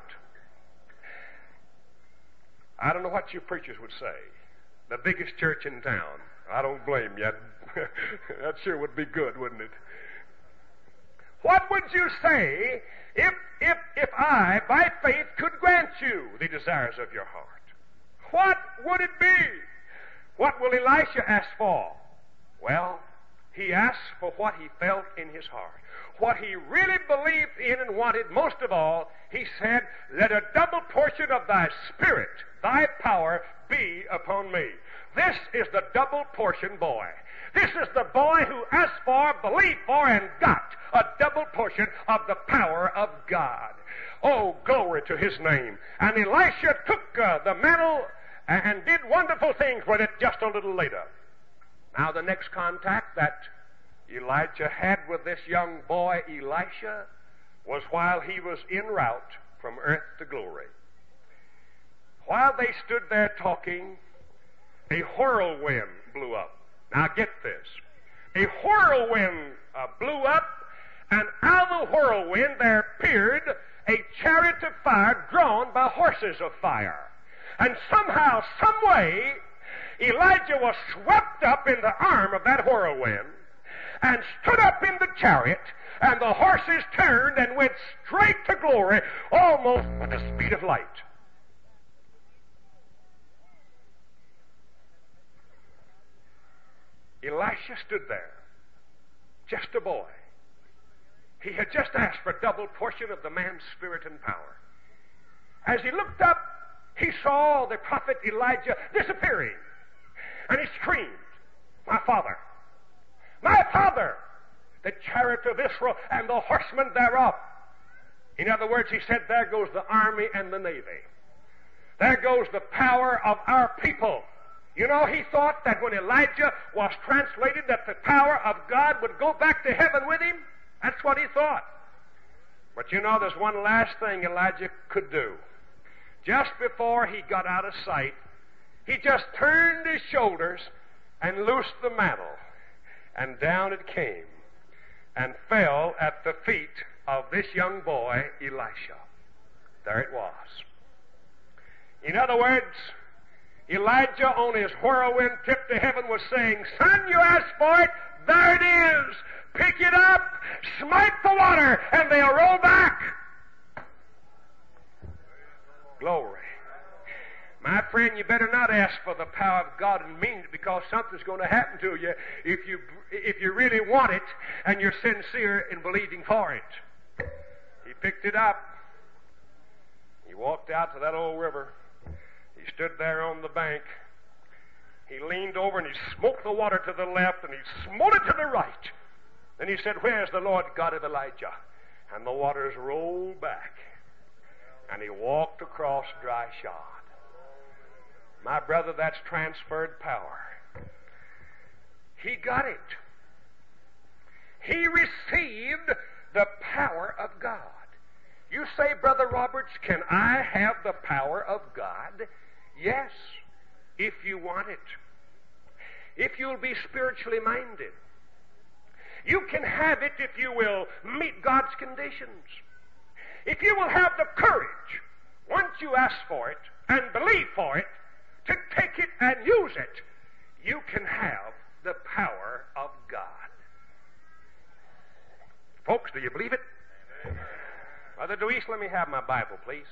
I don't know what you preachers would say. The biggest church in town. I don't blame you. That sure would be good, wouldn't it? What would you say if I, by faith, could grant you the desires of your heart? What would it be? What will Elisha ask for? Well, he asked for what he felt in his heart. What he really believed in and wanted most of all, he said, let a double portion of thy spirit, thy power, be upon me. This is the double portion boy. This is the boy who asked for, believed for, and got a double portion of the power of God. Oh, glory to his name. And Elisha took the mantle and did wonderful things with it just a little later. Now, the next contact that Elijah had with this young boy, Elisha, was while he was en route from earth to glory. While they stood there talking, a whirlwind blew up. Now get this. A whirlwind blew up, and out of the whirlwind there appeared a chariot of fire drawn by horses of fire. And somehow, some way, Elijah was swept up in the arm of that whirlwind and stood up in the chariot, and the horses turned and went straight to glory, almost at the speed of light. Elisha stood there, just a boy. He had just asked for a double portion of the man's spirit and power. As he looked up, he saw the prophet Elijah disappearing, and he screamed, "My father! My father! The chariot of Israel and the horsemen thereof." In other words, he said, there goes the army and the navy. There goes the power of our people. You know, he thought that when Elijah was translated that the power of God would go back to heaven with him. That's what he thought. But you know, there's one last thing Elijah could do. Just before he got out of sight, he just turned his shoulders and loosed the mantle. And down it came and fell at the feet of this young boy, Elisha. There it was. In other words, Elijah on his whirlwind trip to heaven was saying, "Son, you asked for it. There it is. Pick it up, smite the water, and they'll roll back." Glory. My friend, you better not ask for the power of God and mean it, because something's going to happen to you if you really want it and you're sincere in believing for it. He picked it up. He walked out to that old river. He stood there on the bank. He leaned over and he smote the water to the left and he smote it to the right. Then he said, "Where's the Lord God of Elijah?" And the waters rolled back. And he walked across dry shod. My brother, that's transferred power. He got it. He received the power of God. You say, "Brother Roberts, can I have the power of God?" Yes, if you want it. If you'll be spiritually minded. You can have it if you will meet God's conditions. If you will have the courage, once you ask for it and believe for it, to take it and use it, you can have the power of God. Folks, do you believe it? Amen. Brother Deweese, let me have my Bible, please.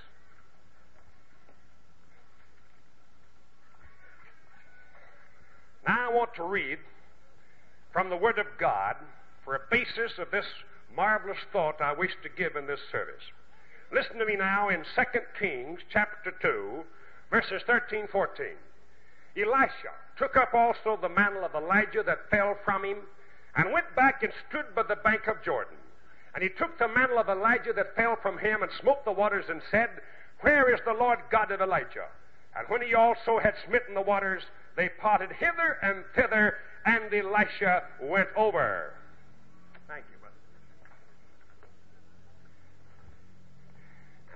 Now I want to read from the Word of God for a basis of this marvelous thought I wish to give in this service. Listen to me now in 2 Kings chapter 2, verses 13, 14. Elisha took up also the mantle of Elijah that fell from him, and went back and stood by the bank of Jordan. And he took the mantle of Elijah that fell from him, and smote the waters, and said, "Where is the Lord God of Elijah?" And when he also had smitten the waters, they parted hither and thither, and Elisha went over.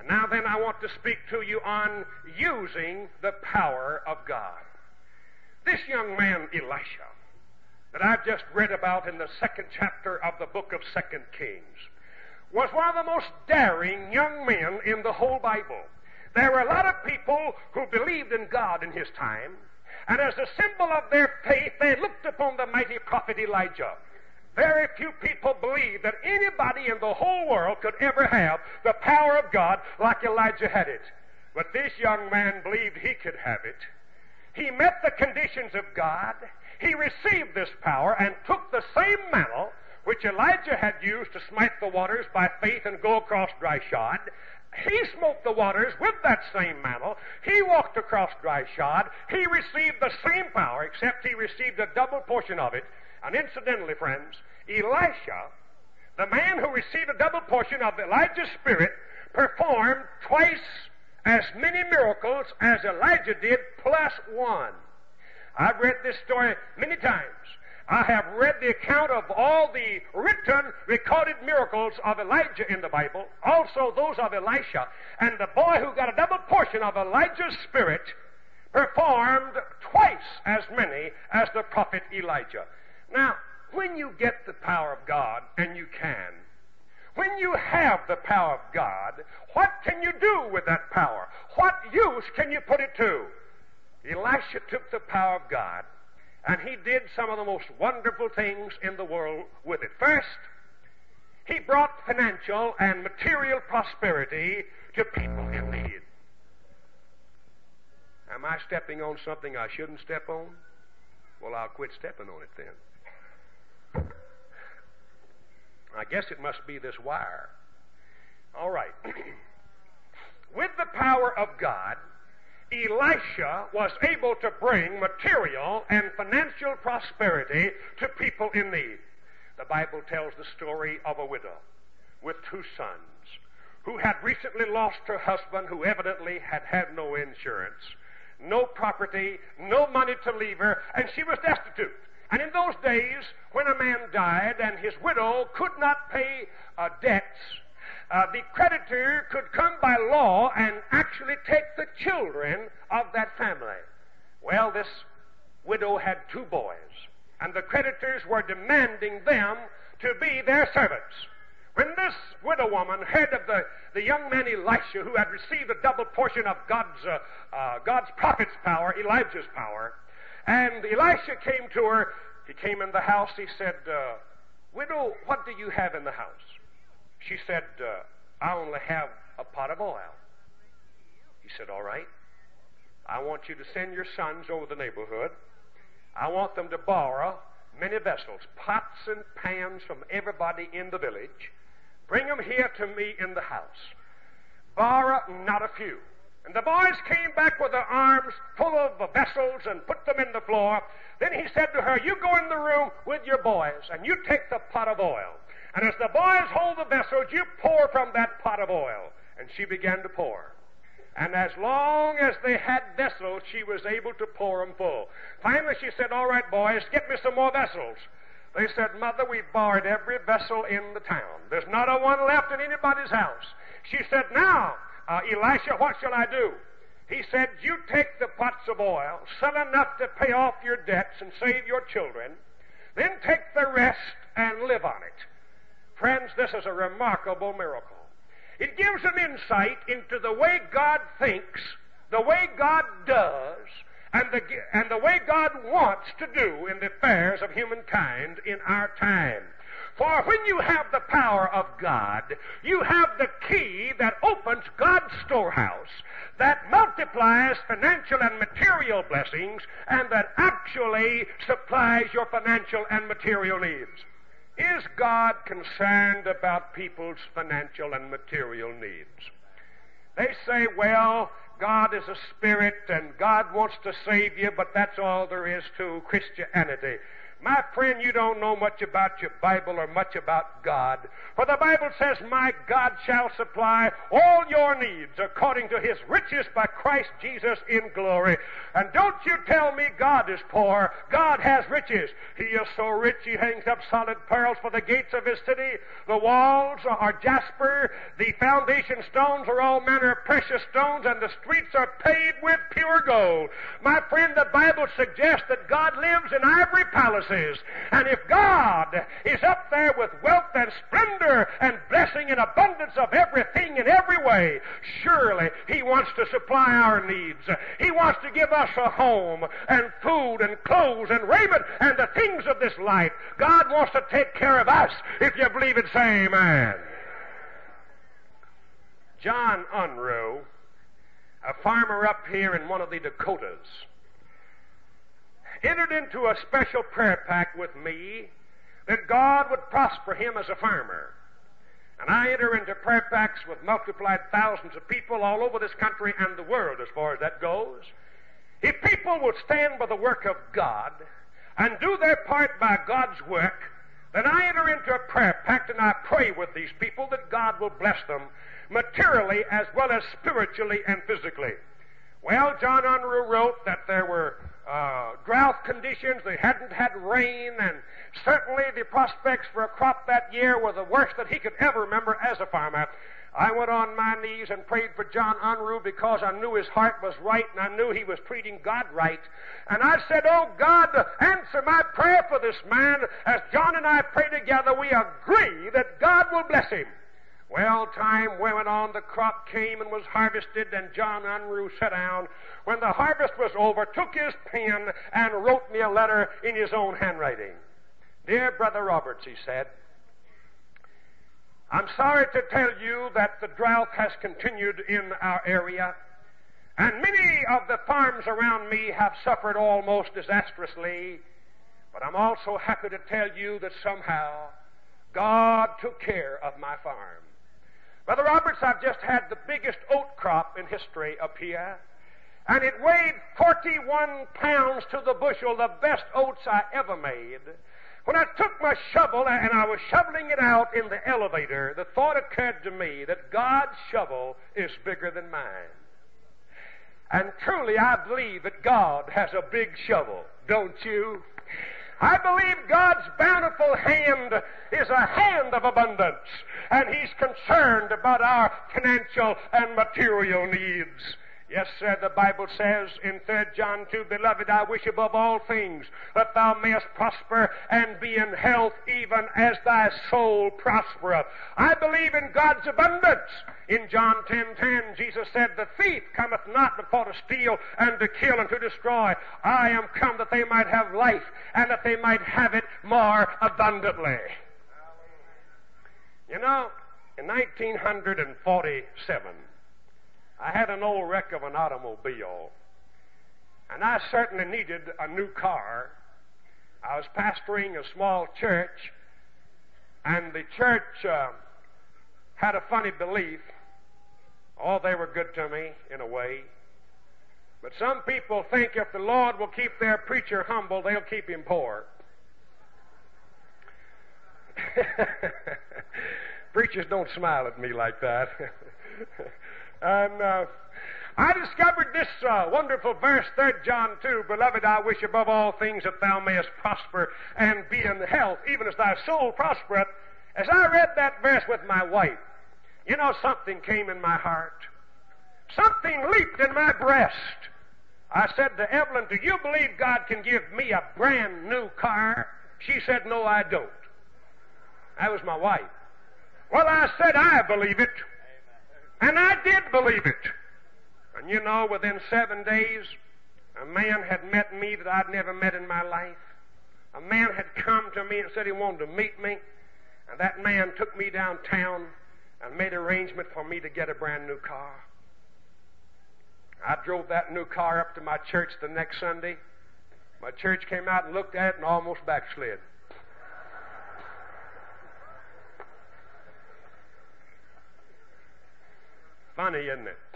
Now then, I want to speak to you on using the power of God. This young man, Elisha, that I've just read about in the 2nd chapter of the book of 2 Kings, was one of the most daring young men in the whole Bible. There were a lot of people who believed in God in his time, and as a symbol of their faith, they looked upon the mighty prophet Elijah. Very few people believed that anybody in the whole world could ever have the power of God like Elijah had it. But this young man believed he could have it. He met the conditions of God. He received this power and took the same mantle which Elijah had used to smite the waters by faith and go across dry shod. He smote the waters with that same mantle. He walked across dry shod. He received the same power, except he received a double portion of it. And incidentally, friends, Elisha, the man who received a double portion of Elijah's spirit, performed twice as many miracles as Elijah did, plus one. I've read this story many times. I have read the account of all the written, recorded miracles of Elijah in the Bible, also those of Elisha, and the boy who got a double portion of Elijah's spirit performed twice as many as the prophet Elijah. Now, when you get the power of God, and you can, when you have the power of God, what can you do with that power? What use can you put it to? Elisha took the power of God, and he did some of the most wonderful things in the world with it. First, he brought financial and material prosperity to people in need. Am I stepping on something I shouldn't step on? Well, I'll quit stepping on it then. I guess it must be this wire. All right. With the power of God, Elisha was able to bring material and financial prosperity to people in need. The Bible tells the story of a widow with 2 sons who had recently lost her husband, who evidently had had no insurance, no property, no money to leave her, and she was destitute. And in those days, when a man died and his widow could not pay debts, the creditor could come by law and actually take the children of that family. Well, this widow had 2 boys, and the creditors were demanding them to be their servants. When this widow woman heard of the young man Elisha, who had received a double portion of God's prophet's power, Elijah's power, and Elisha came to her, he came in the house, he said, "Widow, what do you have in the house?" She said, "I only have a pot of oil." He said, "All right. I want you to send your sons over the neighborhood. I want them to borrow many vessels, pots and pans from everybody in the village. Bring them here to me in the house. Borrow not a few." And the boys came back with their arms full of vessels and put them in the floor. Then he said to her, "You go in the room with your boys, and you take the pot of oil. And as the boys hold the vessels, you pour from that pot of oil." And she began to pour. And as long as they had vessels, she was able to pour them full. Finally, she said, "All right, boys, get me some more vessels." They said, "Mother, we've borrowed every vessel in the town. There's not a one left in anybody's house." She said, "Now, Elisha, what shall I do?" He said, "You take the pots of oil, sell enough to pay off your debts and save your children, then take the rest and live on it." Friends, this is a remarkable miracle. It gives an insight into the way God thinks, the way God does, and the way God wants to do in the affairs of humankind in our time. For when you have the power of God, you have the key that opens God's storehouse, that multiplies financial and material blessings, and that actually supplies your financial and material needs. Is God concerned about people's financial and material needs? They say, well, God is a spirit and God wants to save you, but that's all there is to Christianity. My friend, you don't know much about your Bible or much about God. For the Bible says, my God shall supply all your needs according to his riches by Christ Jesus in glory. And don't you tell me God is poor. God has riches. He is so rich he hangs up solid pearls for the gates of his city. The walls are jasper. The foundation stones are all manner of precious stones, and the streets are paved with pure gold. My friend, the Bible suggests that God lives in ivory palaces. And if God is up there with wealth and splendor and blessing and abundance of everything in every way, surely he wants to supply our needs. He wants to give us a home and food and clothes and raiment and the things of this life. God wants to take care of us. If you believe it, say amen. John Unruh, a farmer up here in one of the Dakotas, entered into a special prayer pact with me that God would prosper him as a farmer. And I enter into prayer pacts with multiplied thousands of people all over this country and the world as far as that goes. If people would stand by the work of God and do their part by God's work, then I enter into a prayer pact and I pray with these people that God will bless them materially as well as spiritually and physically. Well, John Unruh wrote that there were drought conditions, they hadn't had rain, and certainly the prospects for a crop that year were the worst that he could ever remember as a farmer. I went on my knees and prayed for John Unruh because I knew his heart was right and I knew he was treating God right. And I said, oh God, answer my prayer for this man. As John and I pray together, we agree that God will bless him. Well, time went on, the crop came and was harvested, and John Unruh sat down. When the harvest was over, took his pen and wrote me a letter in his own handwriting. Dear Brother Roberts, he said, I'm sorry to tell you that the drought has continued in our area, and many of the farms around me have suffered almost disastrously, but I'm also happy to tell you that somehow God took care of my farm. Brother Roberts, I've just had the biggest oat crop in history up here, and it weighed 41 pounds to the bushel, the best oats I ever made. When I took my shovel and I was shoveling it out in the elevator, the thought occurred to me that God's shovel is bigger than mine. And truly, I believe that God has a big shovel, don't you? I believe God's bountiful hand is a hand of abundance, and He's concerned about our financial and material needs. Yes, sir, the Bible says in 3 John 2, Beloved, I wish above all things that thou mayest prosper and be in health even as thy soul prospereth. I believe in God's abundance. In John 10:10, Jesus said, The thief cometh not but for to steal and to kill and to destroy. I am come that they might have life and that they might have it more abundantly. You know, in 1947, I had an old wreck of an automobile, and I certainly needed a new car. I was pastoring a small church, and the church had a funny belief. Oh, they were good to me, in a way. But some people think if the Lord will keep their preacher humble, they'll keep him poor. Preachers don't smile at me like that. And I discovered this wonderful verse, 3 John 2, Beloved, I wish above all things that thou mayest prosper and be in health, even as thy soul prospereth. As I read that verse with my wife, you know, something came in my heart. Something leaped in my breast. I said to Evelyn, do you believe God can give me a brand new car? She said, no, I don't. That was my wife. Well, I said, I believe it. And I did believe it. And you know, within 7 days, a man had met me that I'd never met in my life. A man had come to me and said he wanted to meet me. And that man took me downtown and made arrangement for me to get a brand new car. I drove that new car up to my church the next Sunday. My church came out and looked at it and almost backslid. Funny, isn't it?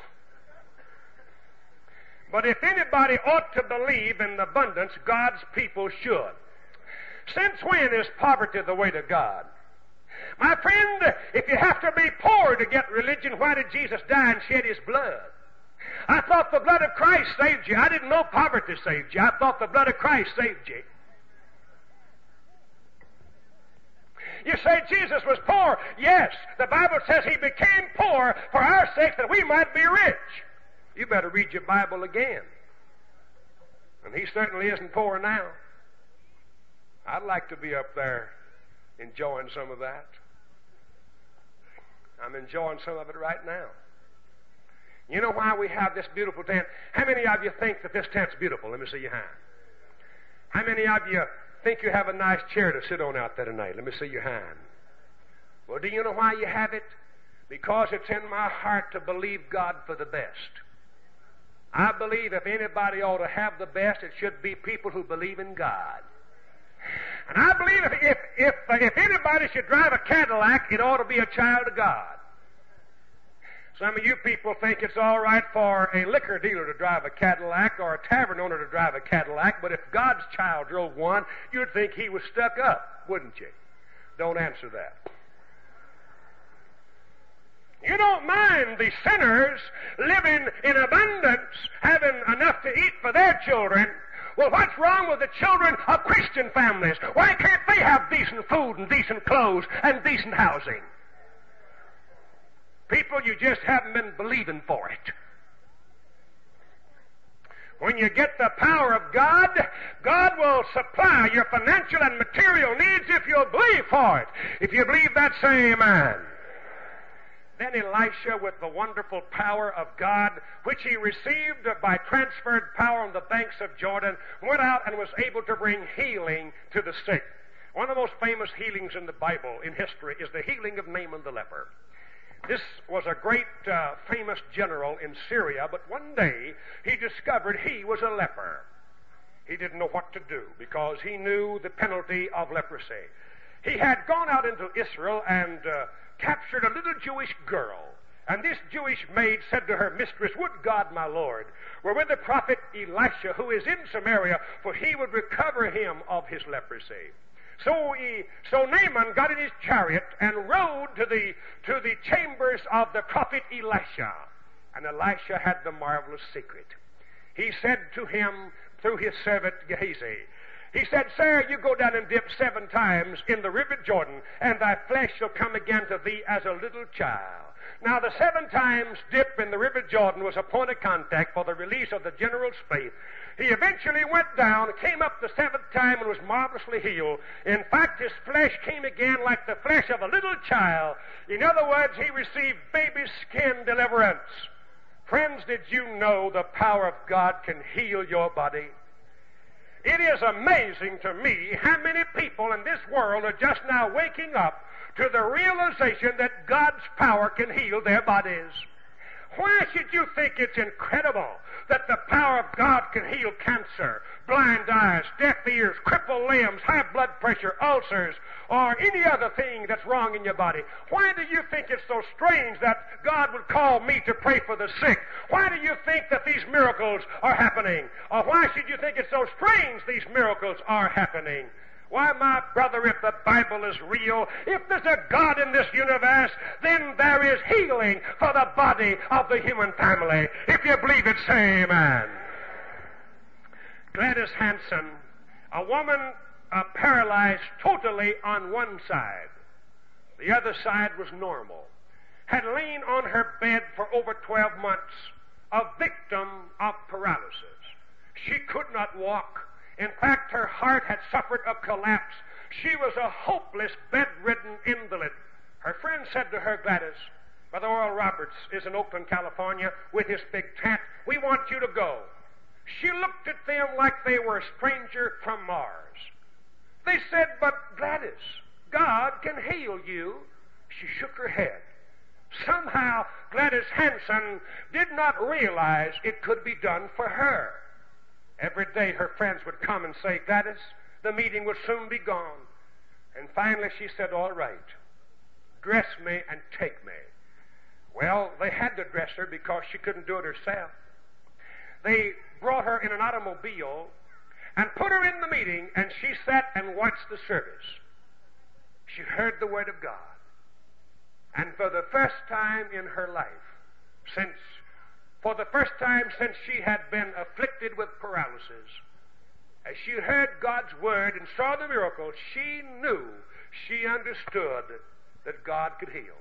But if anybody ought to believe in the abundance, God's people should. Since when is poverty the way to God? My friend, if you have to be poor to get religion, why did Jesus die and shed his blood? I thought the blood of Christ saved you. I didn't know poverty saved you. I thought the blood of Christ saved you. You say Jesus was poor. Yes, the Bible says he became poor for our sake that we might be rich. You better read your Bible again. And he certainly isn't poor now. I'd like to be up there enjoying some of that. I'm enjoying some of it right now. You know why we have this beautiful tent? How many of you think that this tent's beautiful? Let me see your hand. How many of you think you have a nice chair to sit on out there tonight? Let me see your hand. Well, do you know why you have it? Because it's in my heart to believe God for the best. I believe if anybody ought to have the best, it should be people who believe in God. And I believe if anybody should drive a Cadillac, it ought to be a child of God. Some of you people think it's all right for a liquor dealer to drive a Cadillac or a tavern owner to drive a Cadillac, but if God's child drove one, you'd think he was stuck up, wouldn't you? Don't answer that. You don't mind the sinners living in abundance, having enough to eat for their children. Well, what's wrong with the children of Christian families? Why can't they have decent food and decent clothes and decent housing? People, you just haven't been believing for it. When you get the power of God, God will supply your financial and material needs if you'll believe for it. If you believe that, say amen. Then Elisha, with the wonderful power of God, which he received by transferred power on the banks of Jordan, went out and was able to bring healing to the sick. One of the most famous healings in the Bible, in history, is the healing of Naaman the leper. This was a great, famous general in Syria, but one day he discovered he was a leper. He didn't know what to do because he knew the penalty of leprosy. He had gone out into Israel and captured a little Jewish girl. And this Jewish maid said to her mistress, "Would God, my Lord, were with the prophet Elisha, who is in Samaria, for he would recover him of his leprosy." So Naaman got in his chariot and rode to the chambers of the prophet Elisha. And Elisha had the marvelous secret. He said to him through his servant Gehazi, he said, "Sir, you go down and dip 7 times in the river Jordan, and thy flesh shall come again to thee as a little child." Now, the 7 times dip in the river Jordan was a point of contact for the release of the general's faith. He eventually went down, came up the 7th time, and was marvelously healed. In fact, his flesh came again like the flesh of a little child. In other words, he received baby skin deliverance. Friends, did you know the power of God can heal your body? It is amazing to me how many people in this world are just now waking up to the realization that God's power can heal their bodies. Why should you think it's incredible that the power of God can heal cancer, blind eyes, deaf ears, crippled limbs, high blood pressure, ulcers, or any other thing that's wrong in your body? Why do you think it's so strange that God would call me to pray for the sick? Why do you think that these miracles are happening? Or why should you think it's so strange these miracles are happening? Why, my brother, if the Bible is real, if there's a God in this universe, then there is healing for the body of the human family. If you believe it, say amen. Gladys Hanson, a woman paralyzed totally on one side. The other side was normal. Had lain on her bed for over 12 months, a victim of paralysis. She could not walk. In fact, her heart had suffered a collapse. She was a hopeless, bedridden invalid. Her friend said to her, "Gladys, Brother Oral Roberts is in Oakland, California, with his big tent. We want you to go." She looked at them like they were a stranger from Mars. They said, "But Gladys, God can heal you." She shook her head. Somehow, Gladys Hanson did not realize it could be done for her. Every day her friends would come and say, "Gladys, the meeting will soon be gone." And finally she said, "All right, dress me and take me." Well, they had to dress her because she couldn't do it herself. They brought her in an automobile, and put her in the meeting, and she sat and watched the service. She heard the Word of God. And for the first time in her life, since she had been afflicted with paralysis, as she heard God's Word and saw the miracle, she understood that God could heal.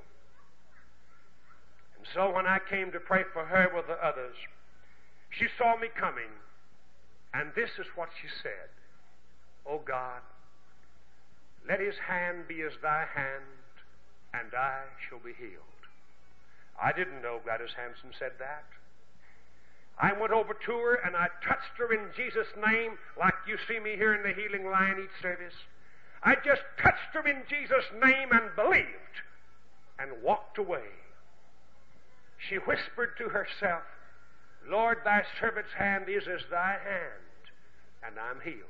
And so when I came to pray for her with the others, she saw me coming, and this is what she said: "Oh God, let his hand be as thy hand, and I shall be healed." I didn't know Gladys Hanson said that. I went over to her and I touched her in Jesus' name, like you see me here in the healing line each service. I just touched her in Jesus' name and believed and walked away. She whispered to herself, "Lord, thy servant's hand is as thy hand, and I'm healed."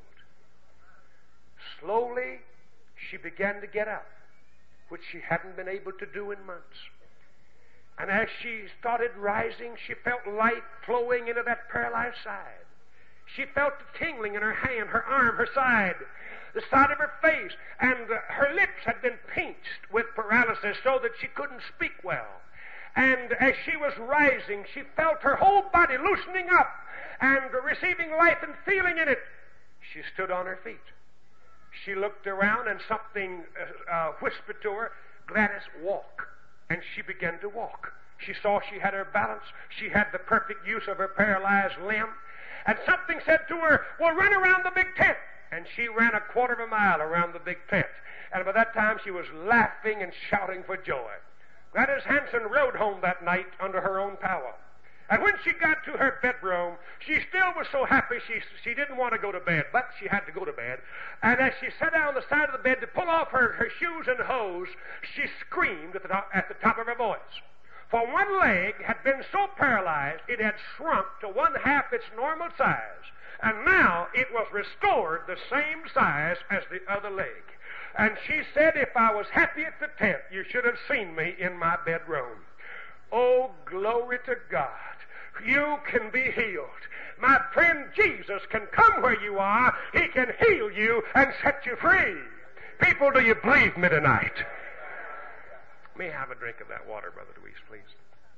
Slowly, she began to get up, which she hadn't been able to do in months. And as she started rising, she felt life flowing into that paralyzed side. She felt the tingling in her hand, her arm, her side, the side of her face, and her lips had been pinched with paralysis so that she couldn't speak well. And as she was rising, she felt her whole body loosening up and receiving life and feeling in it. She stood on her feet. She looked around and something whispered to her, "Gladys, walk." And she began to walk. She saw she had her balance. She had the perfect use of her paralyzed limb. And something said to her, "Well, run around the big tent." And she ran a quarter of a mile around the big tent. And by that time she was laughing and shouting for joy. Gladys Hanson rode home that night under her own power. And when she got to her bedroom, she still was so happy she didn't want to go to bed, but she had to go to bed. And as she sat down on the side of the bed to pull off her shoes and hose, she screamed at the top of her voice. For one leg had been so paralyzed, it had shrunk to one half its normal size. And now it was restored the same size as the other leg. And she said, "If I was happy at the tent, you should have seen me in my bedroom." Oh, glory to God. You can be healed. My friend, Jesus can come where you are. He can heal you and set you free. People, do you believe me tonight? May I have a drink of that water, Brother Luis, please?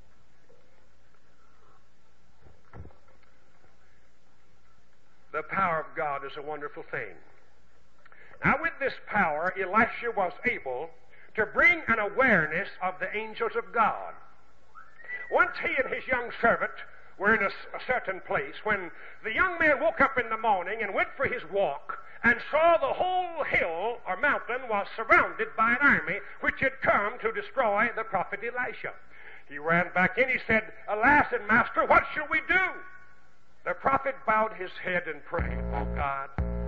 The power of God is a wonderful thing. Now, with this power, Elisha was able to bring an awareness of the angels of God. Once he and his young servant were in a certain place when the young man woke up in the morning and went for his walk and saw the whole hill or mountain was surrounded by an army which had come to destroy the prophet Elisha. He ran back in. He said, "Alas, and master, what shall we do?" The prophet bowed his head and prayed, "Oh God."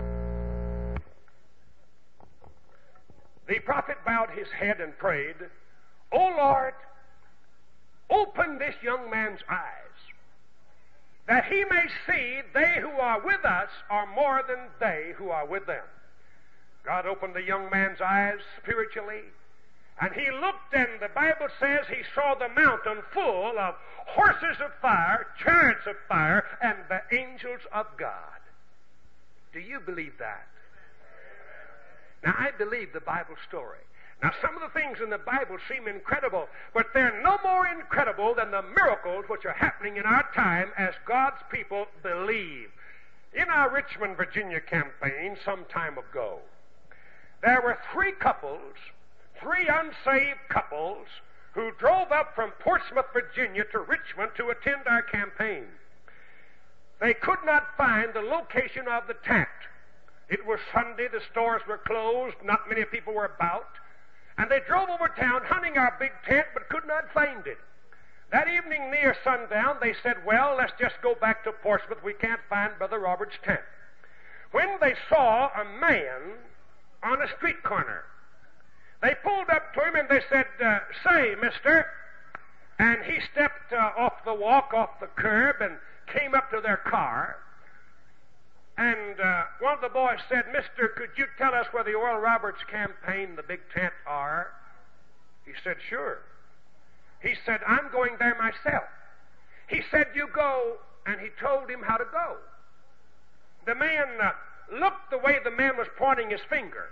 The prophet bowed his head and prayed, "Oh Lord, open this young man's eyes, that he may see they who are with us are more than they who are with them." God opened the young man's eyes spiritually, and he looked, and the Bible says he saw the mountain full of horses of fire, chariots of fire, and the angels of God. Do you believe that? Now, I believe the Bible story. Now, some of the things in the Bible seem incredible, but they're no more incredible than the miracles which are happening in our time as God's people believe. In our Richmond, Virginia campaign some time ago, there were three unsaved couples, who drove up from Portsmouth, Virginia to Richmond to attend our campaign. They could not find the location of the tent. It was Sunday, the stores were closed, not many people were about. And they drove over town hunting our big tent, but could not find it. That evening near sundown, they said, "Well, let's just go back to Portsmouth. We can't find Brother Robert's tent." When they saw a man on a street corner, they pulled up to him and they said, "Say, mister." And he stepped off the curb, and came up to their car. And one of the boys said, "Mister, could you tell us where the Oral Roberts campaign, the big tent, are?" He said, "Sure." He said, "I'm going there myself." He said, "You go," and he told him how to go. The man looked the way the man was pointing his finger.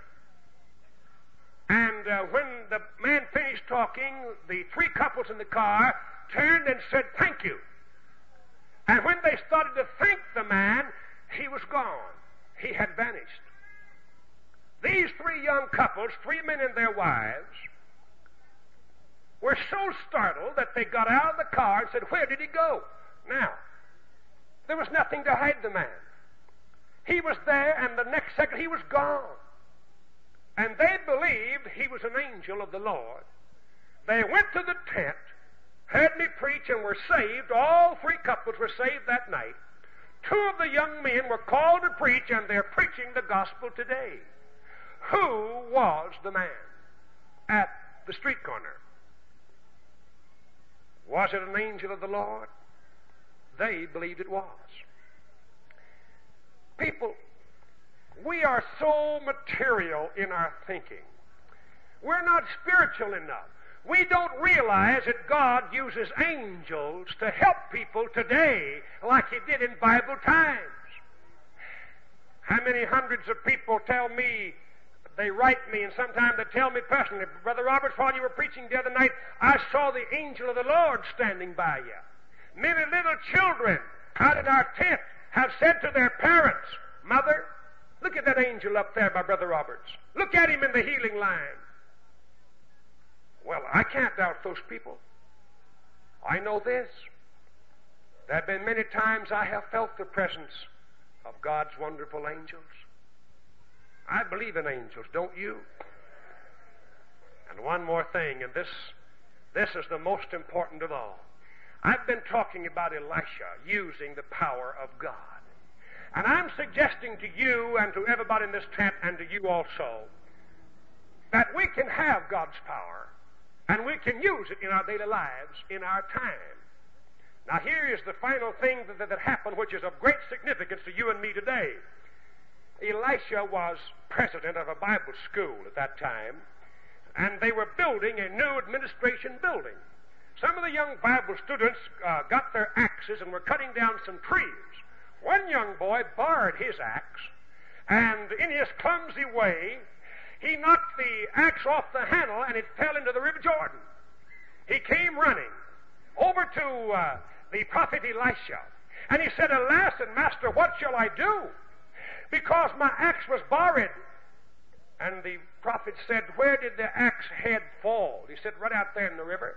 And when the man finished talking, the three couples in the car turned and said, "Thank you." And when they started to thank the man, he was gone. He had vanished. These three young couples, three men and their wives, were so startled that they got out of the car and said, "Where did he go?" Now, there was nothing to hide the man. He was there, and the next second he was gone. And they believed he was an angel of the Lord. They went to the tent, heard me preach, and were saved. All three couples were saved that night. Two of the young men were called to preach, and they're preaching the gospel today. Who was the man at the street corner? Was it an angel of the Lord? They believed it was. People, we are so material in our thinking. We're not spiritual enough. We don't realize that God uses angels to help people today like He did in Bible times. How many hundreds of people tell me, they write me, and sometimes they tell me personally, "Brother Roberts, while you were preaching the other night, I saw the angel of the Lord standing by you." Many little children out in our tent have said to their parents, "Mother, look at that angel up there by Brother Roberts. Look at him in the healing line." Well, I can't doubt those people. I know this. There have been many times I have felt the presence of God's wonderful angels. I believe in angels, don't you? And one more thing, and this is the most important of all. I've been talking about Elisha using the power of God. And I'm suggesting to you and to everybody in this tent and to you also that we can have God's power and we can use it in our daily lives, in our time. Now here is the final thing that happened, which is of great significance to you and me today. Elisha was president of a Bible school at that time, and they were building a new administration building. Some of the young Bible students got their axes and were cutting down some trees. One young boy borrowed his axe, and in his clumsy way, he knocked the axe off the handle, and it fell into the River Jordan. He came running over to the prophet Elisha, and he said, "Alas, and master, what shall I do? Because my axe was borrowed." And the prophet said, "Where did the axe head fall?" He said, "Right out there in the river."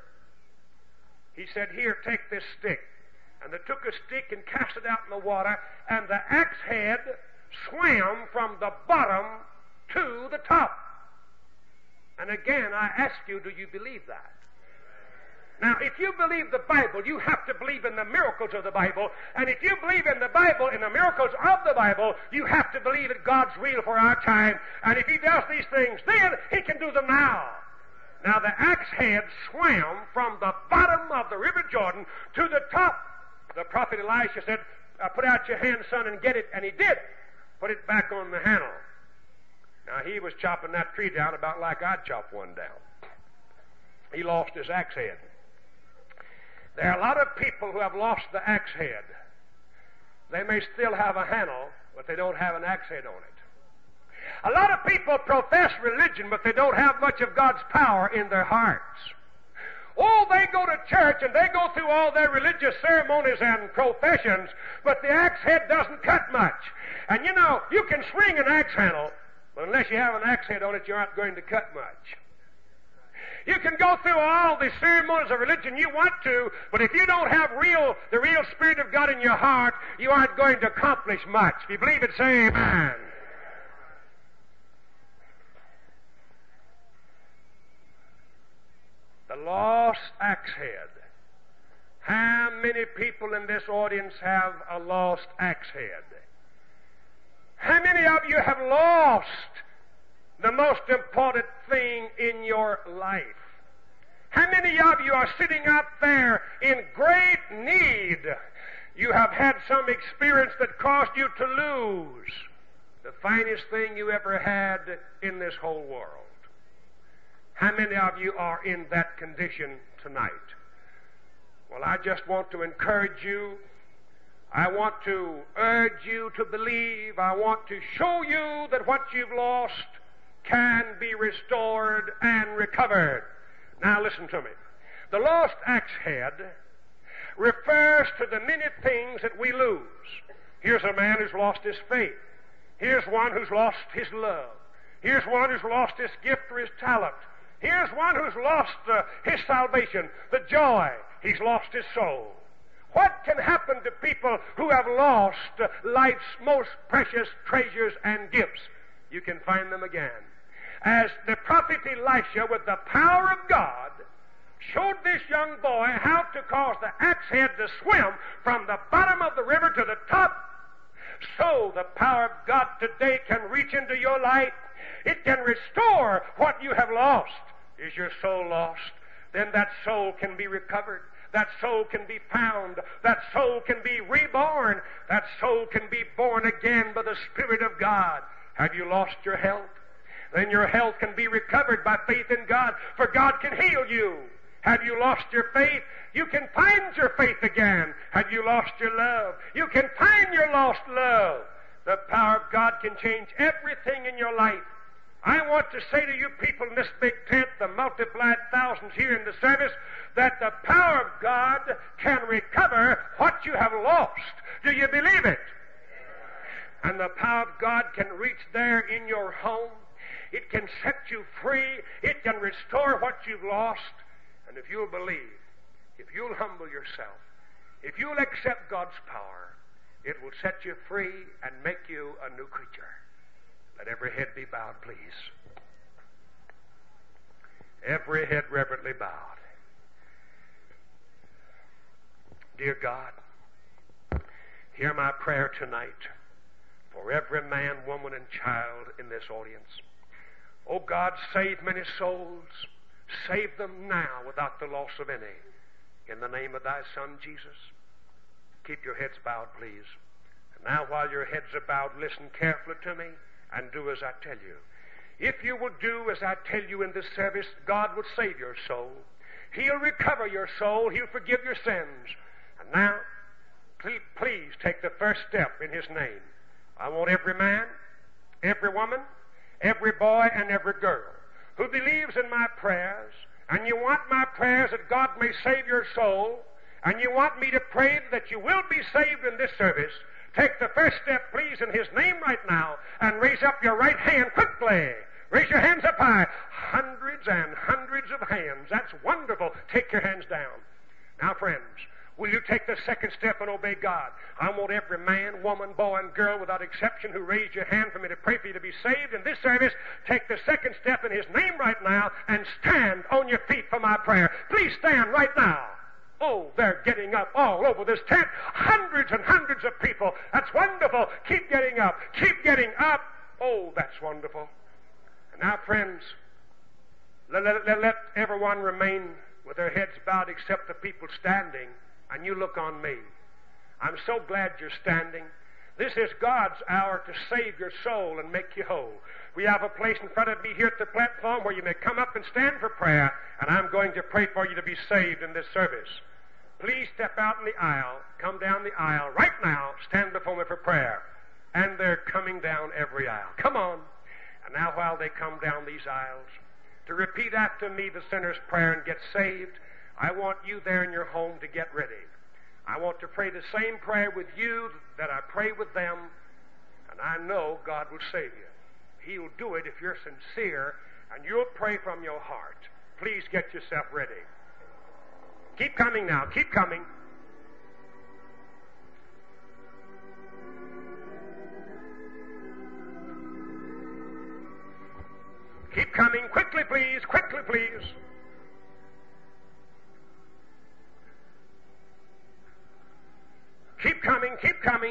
He said, "Here, take this stick." And they took a stick and cast it out in the water, and the axe head swam from the bottom to the top. And again, I ask you, do you believe that? Now, if you believe the Bible, you have to believe in the miracles of the Bible. And if you believe in the Bible, in the miracles of the Bible, you have to believe that God's real for our time. And if He does these things then, He can do them now. Now, the axe head swam from the bottom of the River Jordan to the top. The prophet Elisha said, "Put out your hand, son, and get it." And he did. Put it back on the handle. Now, he was chopping that tree down about like I'd chop one down. He lost his axe head. There are a lot of people who have lost the axe head. They may still have a handle, but they don't have an axe head on it. A lot of people profess religion, but they don't have much of God's power in their hearts. Oh, they go to church and they go through all their religious ceremonies and professions, but the axe head doesn't cut much. And you know, you can swing an axe handle, but unless you have an axe head on it, you aren't going to cut much. You can go through all the ceremonies of religion you want to, but if you don't have the real Spirit of God in your heart, you aren't going to accomplish much. If you believe it, say amen. The lost axe head. How many people in this audience have a lost axe head? How many of you have lost the most important thing in your life? How many of you are sitting out there in great need? You have had some experience that caused you to lose the finest thing you ever had in this whole world. How many of you are in that condition tonight? Well, I just want to encourage you I want to urge you to believe. I want to show you that what you've lost can be restored and recovered. Now listen to me. The lost axe head refers to the many things that we lose. Here's a man who's lost his faith. Here's one who's lost his love. Here's one who's lost his gift or his talent. Here's one who's lost his salvation, the joy. He's lost his soul. What can happen to people who have lost life's most precious treasures and gifts? You can find them again. As the prophet Elisha, with the power of God, showed this young boy how to cause the axe head to swim from the bottom of the river to the top, so the power of God today can reach into your life. It can restore what you have lost. Is your soul lost? Then that soul can be recovered. That soul can be found. That soul can be reborn. That soul can be born again by the Spirit of God. Have you lost your health? Then your health can be recovered by faith in God, for God can heal you. Have you lost your faith? You can find your faith again. Have you lost your love? You can find your lost love. The power of God can change everything in your life. I want to say to you people in this big tent, the multiplied thousands here in the service, that the power of God can recover what you have lost. Do you believe it? And the power of God can reach there in your home. It can set you free. It can restore what you've lost. And if you'll believe, if you'll humble yourself, if you'll accept God's power, it will set you free and make you a new creature. Let every head be bowed, please. Every head reverently bowed. Dear God, hear my prayer tonight for every man, woman, and child in this audience. Oh God, save many souls. Save them now without the loss of any. In the name of thy Son, Jesus. Keep your heads bowed, please. And now while your heads are bowed, listen carefully to me and do as I tell you. If you will do as I tell you in this service, God will save your soul. He'll recover your soul. He'll forgive your sins. And now, please take the first step in His name. I want every man, every woman, every boy, and every girl who believes in my prayers, and you want my prayers that God may save your soul, and you want me to pray that you will be saved in this service, take the first step, please, in His name right now, and raise up your right hand quickly. Raise your hands up high. Hundreds and hundreds of hands. That's wonderful. Take your hands down. Now, friends, will you take the second step and obey God? I want every man, woman, boy, and girl without exception who raised your hand for me to pray for you to be saved in this service, take the second step in His name right now and stand on your feet for my prayer. Please stand right now. Oh, they're getting up all over this tent. Hundreds and hundreds of people. That's wonderful. Keep getting up. Keep getting up. Oh, that's wonderful. And now, friends, let everyone remain with their heads bowed except the people standing. And you look on me. I'm so glad you're standing. This is God's hour to save your soul and make you whole. We have a place in front of me here at the platform where you may come up and stand for prayer, and I'm going to pray for you to be saved in this service. Please step out in the aisle, come down the aisle right now, stand before me for prayer. And they're coming down every aisle. Come on. And now while they come down these aisles, to repeat after me the sinner's prayer and get saved, I want you there in your home to get ready. I want to pray the same prayer with you that I pray with them, and I know God will save you. He'll do it if you're sincere, and you'll pray from your heart. Please get yourself ready. Keep coming now. Keep coming. Keep coming. Quickly, please. Quickly, please. Keep coming, keep coming.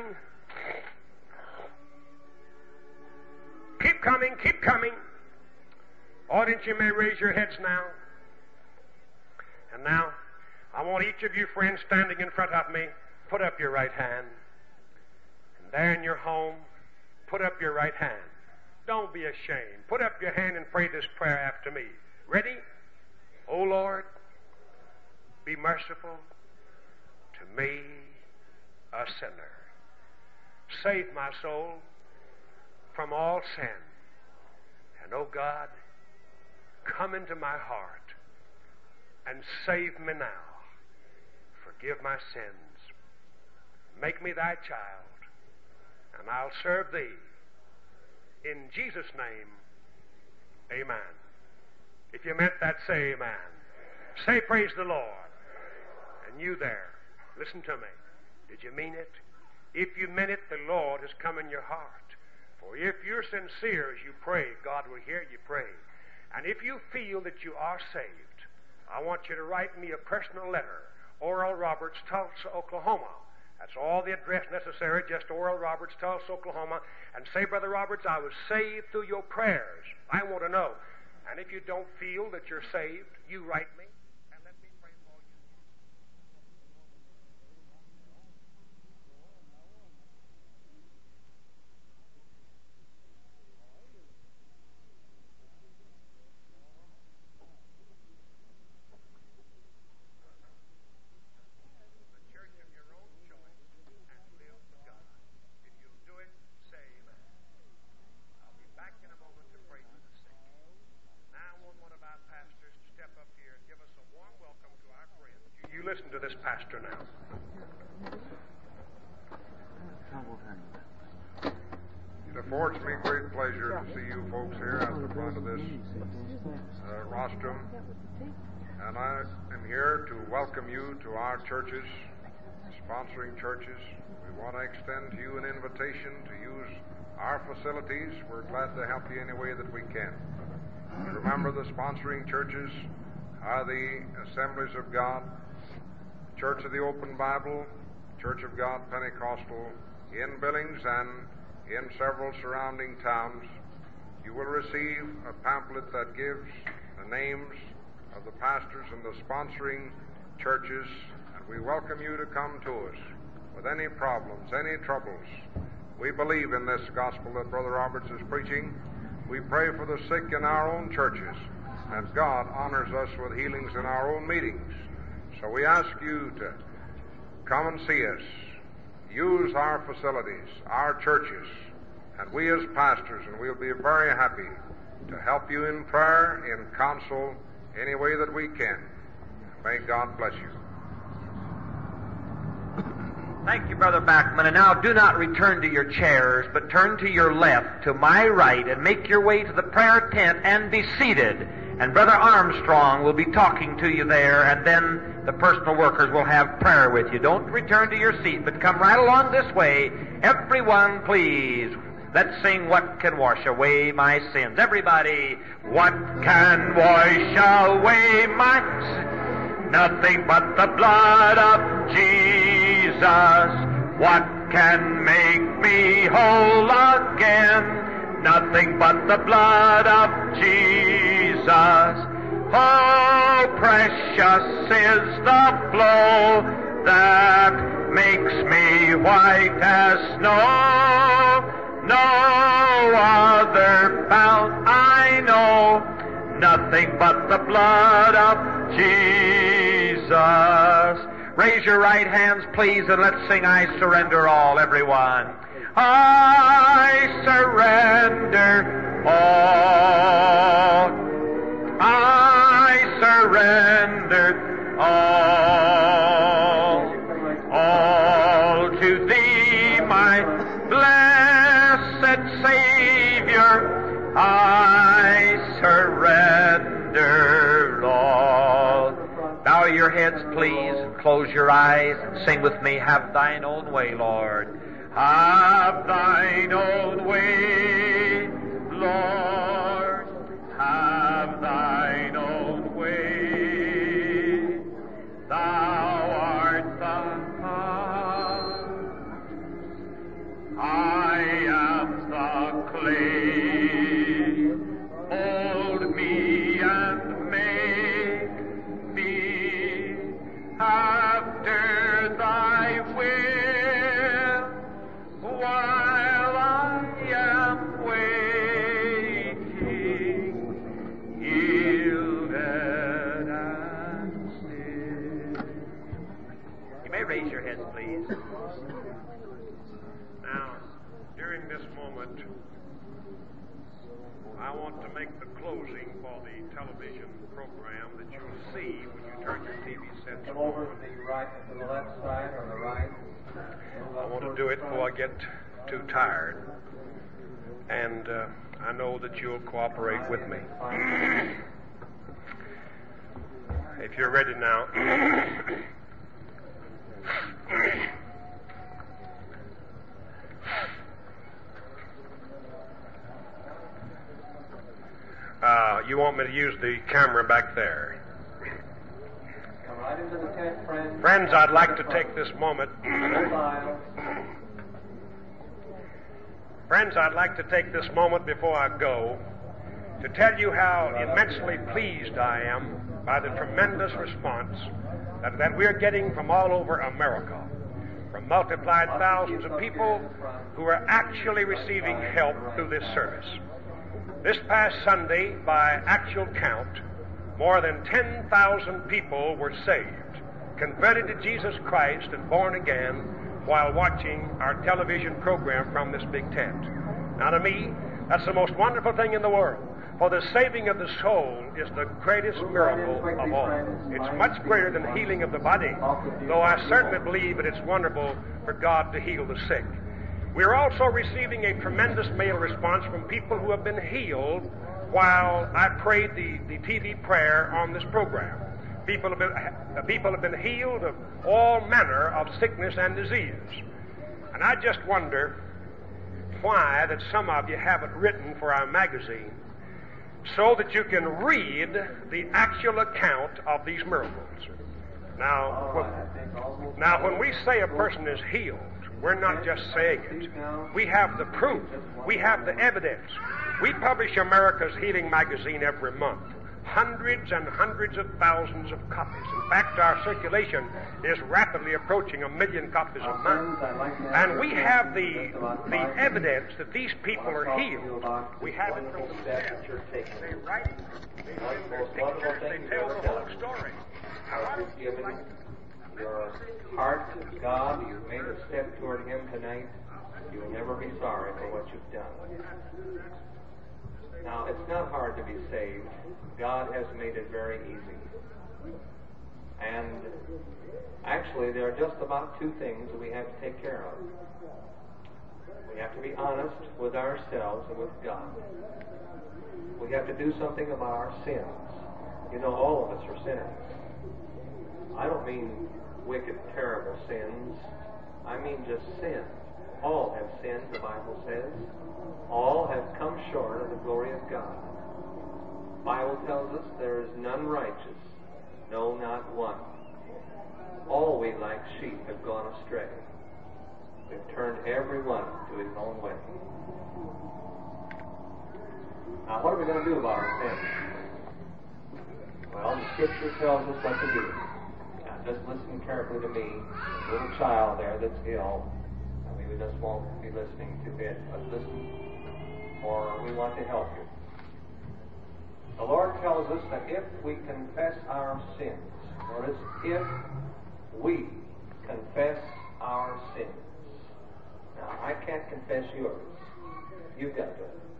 Keep coming, keep coming. Audience, you may raise your heads now. And now, I want each of you friends standing in front of me, put up your right hand. And there in your home, put up your right hand. Don't be ashamed. Put up your hand and pray this prayer after me. Ready? O Lord, be merciful to me, a sinner. Save my soul from all sin. And, oh God, come into my heart and save me now. Forgive my sins. Make me thy child, and I'll serve thee. In Jesus' name, amen. If you meant that, say amen. Say praise the Lord. And you there, listen to me. Did you mean it? If you meant it, the Lord has come in your heart. For if you're sincere as you pray, God will hear you pray. And if you feel that you are saved, I want you to write me a personal letter. Oral Roberts, Tulsa, Oklahoma. That's all the address necessary, just Oral Roberts, Tulsa, Oklahoma. And say, Brother Roberts, I was saved through your prayers. I want to know. And if you don't feel that you're saved, you write me and let me pray for you. Listen to this pastor now. It affords me great pleasure to see you folks here at the front of this rostrum. And I am here to welcome you to our churches, sponsoring churches. We want to extend to you an invitation to use our facilities. We're glad to help you any way that we can. Remember, the sponsoring churches are the Assemblies of God, Church of the Open Bible, Church of God Pentecostal, in Billings and in several surrounding towns. You will receive a pamphlet that gives the names of the pastors and the sponsoring churches, and we welcome you to come to us with any problems, any troubles. We believe in this gospel that Brother Roberts is preaching. We pray for the sick in our own churches, and God honors us with healings in our own meetings. So we ask you to come and see us, use our facilities, our churches, and we as pastors, and we'll be very happy to help you in prayer, in counsel, any way that we can. May God bless you. Thank you, Brother Bachman. And now do not return to your chairs, but turn to your left, to my right, and make your way to the prayer tent and be seated. And Brother Armstrong will be talking to you there, and then the personal workers will have prayer with you. Don't return to your seat, but come right along this way. Everyone, please. Let's sing What Can Wash Away My Sins. Everybody. What can wash away my sins? Nothing but the blood of Jesus. What can make me whole again? Nothing but the blood of Jesus. Oh, precious is the flow that makes me white as snow. No other fount I know. Nothing but the blood of Jesus. Raise your right hands, please, and let's sing I Surrender All, everyone. I surrender all. I surrender all. All to Thee, my blessed Savior. I surrender all. Bow your heads, please, and close your eyes, and sing with me, Have Thine Own Way, Lord. Have Thine own way, Lord, have Thine own way. Thou art the potter, I am the clay. Mold me and make me after Thy will. While I am waiting, heal this moment, I want to make the closing for the television program that you'll see when you turn your TV sets Come on. over to the right, to the left side or the right. I want to do it before I get too tired. And I know that you'll cooperate with me. If you're ready now. You want me to use the camera back there? Come right into the tent, friends. Friends, I'd like to take this moment. Friends, I'd like to take this moment before I go to tell you how immensely pleased I am by the tremendous response that we're getting from all over America, from multiplied thousands of people who are actually receiving help through this service. This past Sunday, by actual count, more than 10,000 people were saved, converted to Jesus Christ and born again while watching our television program from this big tent. Now to me, that's the most wonderful thing in the world. For the saving of the soul is the greatest miracle of all. It's much greater than the healing of the body, though I certainly believe that it's wonderful for God to heal the sick. We're also receiving a tremendous mail response from people who have been healed while I prayed the TV prayer on this program. People have been healed of all manner of sickness and disease. And I just wonder why that some of you have it written for our magazine so that you can read the actual account of these miracles. Now, when we say a person is healed, we're not just saying it. We have the proof. We have the evidence. We publish America's Healing Magazine every month. Hundreds and hundreds of thousands of copies. In fact, our circulation is rapidly approaching 1 million copies a month. And we have the evidence that these people are healed. We have it from themselves. They write, they take their pictures, they tell the whole story. You've given your heart to God. You've made a step toward Him tonight. You will never be sorry for what you've done. Now, it's not hard to be saved. God has made it very easy. And actually, there are just about two things that we have to take care of. We have to be honest with ourselves and with God. We have to do something about our sins. You know, all of us are sinners. I don't mean wicked, terrible sins. I mean just sin. All have sinned, the Bible says. All have come short of the glory of God. The Bible tells us there is none righteous, no, not one. All we like sheep have gone astray. We've turned every one to his own way. Now, what are we going to do about our sins? Well, the Scripture tells us what to do. Now, just listen carefully to me. Little child there that's ill. We just won't be listening to it, but listen, for we want to help you. The Lord tells us that if we confess our sins, notice, if we confess our sins. Now, I can't confess yours. You've got to.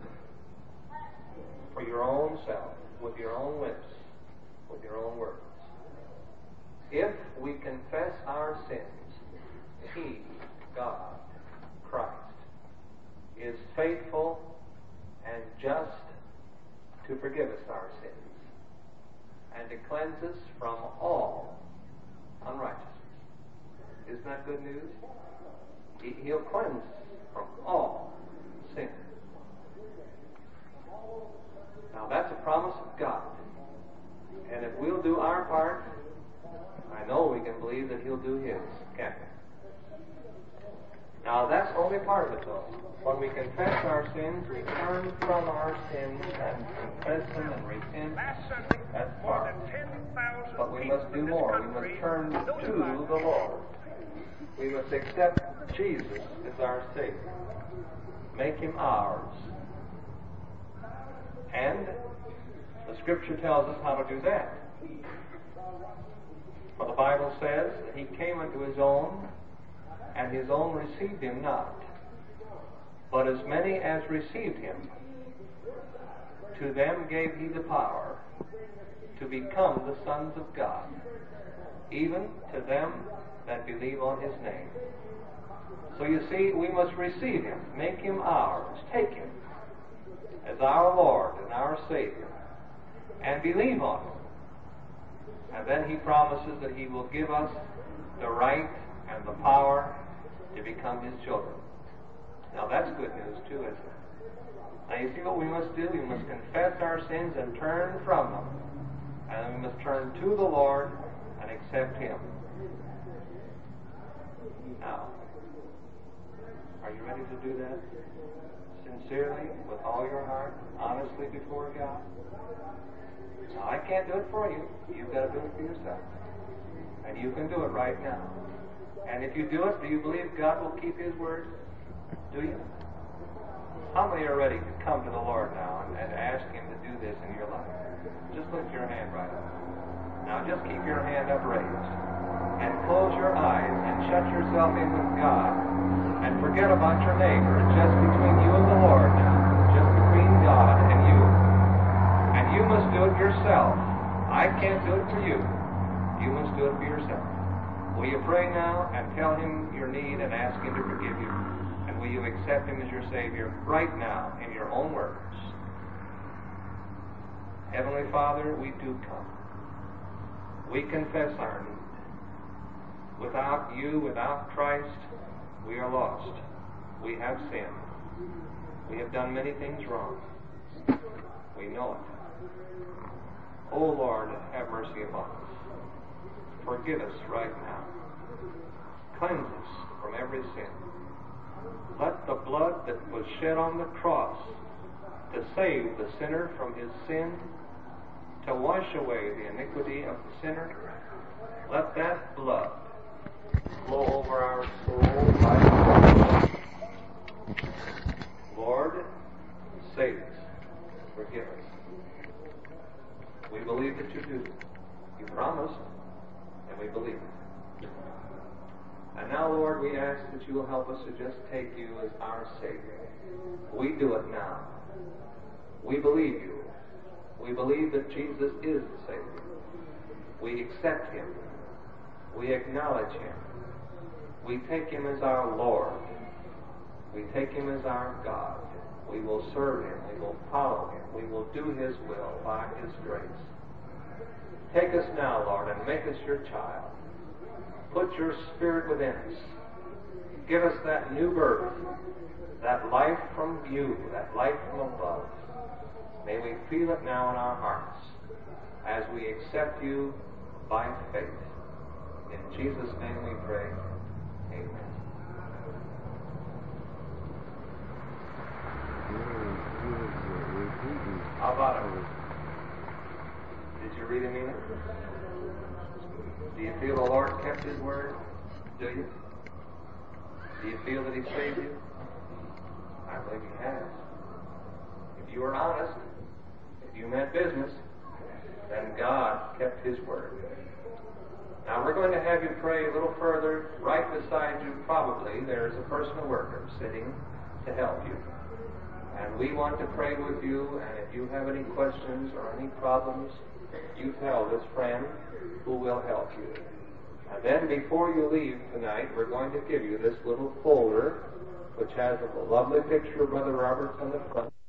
For your own self, with your own lips, with your own words. If we confess our sins, He, God, Christ, is faithful and just to forgive us our sins and to cleanse us from all unrighteousness. Isn't that good news? He'll cleanse us from all sin. Now that's a promise of God. And if we'll do our part, I know we can believe that He'll do His, can't we? Now, that's only part of it, though. When we confess our sins, we turn from our sins and confess them and repent. That's part. But we must do more. We must turn to the Lord. We must accept Jesus as our Savior. Make Him ours. And the Scripture tells us how to do that. For the Bible says that He came unto His own, and His own received Him not. But as many as received him, to them gave he the power to become the sons of God, even to them that believe on his name. So you see, we must receive him, make him ours, take him as our Lord and our Savior, and believe on him. And then he promises that he will give us the right and the power to become his children. Now that's good news too, isn't it? Now you see what we must do? We must confess our sins and turn from them. And we must turn to the Lord and accept him. Now, are you ready to do that? Sincerely, with all your heart, honestly before God? Now, I can't do it for you. You've got to do it for yourself. And you can do it right now. And if you do it, do you believe God will keep his word? Do you? How many are ready to come to the Lord now and ask him to do this in your life? Just lift your hand right up. Now just keep your hand upraised. And close your eyes and shut yourself in with God. And forget about your neighbor. It's just between you and the Lord now. Just between God and you. And you must do it yourself. I can't do it for you. You must do it for yourself. Will you pray now and tell him your need and ask him to forgive you? And will you accept him as your Savior right now in your own words? Heavenly Father, we do come. We confess our need. Without you, without Christ, we are lost. We have sinned. We have done many things wrong. We know it. Oh Lord, have mercy upon us. Forgive us right now. Cleanse us from every sin. Let the blood that was shed on the cross to save the sinner from his sin, to wash away the iniquity of the sinner, let that blood flow over our soul by the blood. Lord, save us. Forgive us. We believe that you do. You promised, and we believe it. And now, Lord, we ask that you will help us to just take you as our Savior. We do it now. We believe you. We believe that Jesus is the Savior. We accept him. We acknowledge him. We take him as our Lord. We take him as our God. We will serve him. We will follow him. We will do his will by his grace. Take us now, Lord, and make us your child. Put your Spirit within us. Give us that new birth, that life from you, that life from above. May we feel it now in our hearts as we accept you by faith. In Jesus' name we pray. Amen. How about it? Did you really mean it? Do you feel the Lord kept his word? Do you? Do you feel that he saved you? I believe he has. If you were honest, if you meant business, then God kept his word. Now we're going to have you pray a little further. Right beside you, probably, there's a personal worker sitting to help you. And we want to pray with you, and if you have any questions or any problems, you tell this friend who will help you. And then before you leave tonight, we're going to give you this little folder, which has a lovely picture of Brother Roberts on the front.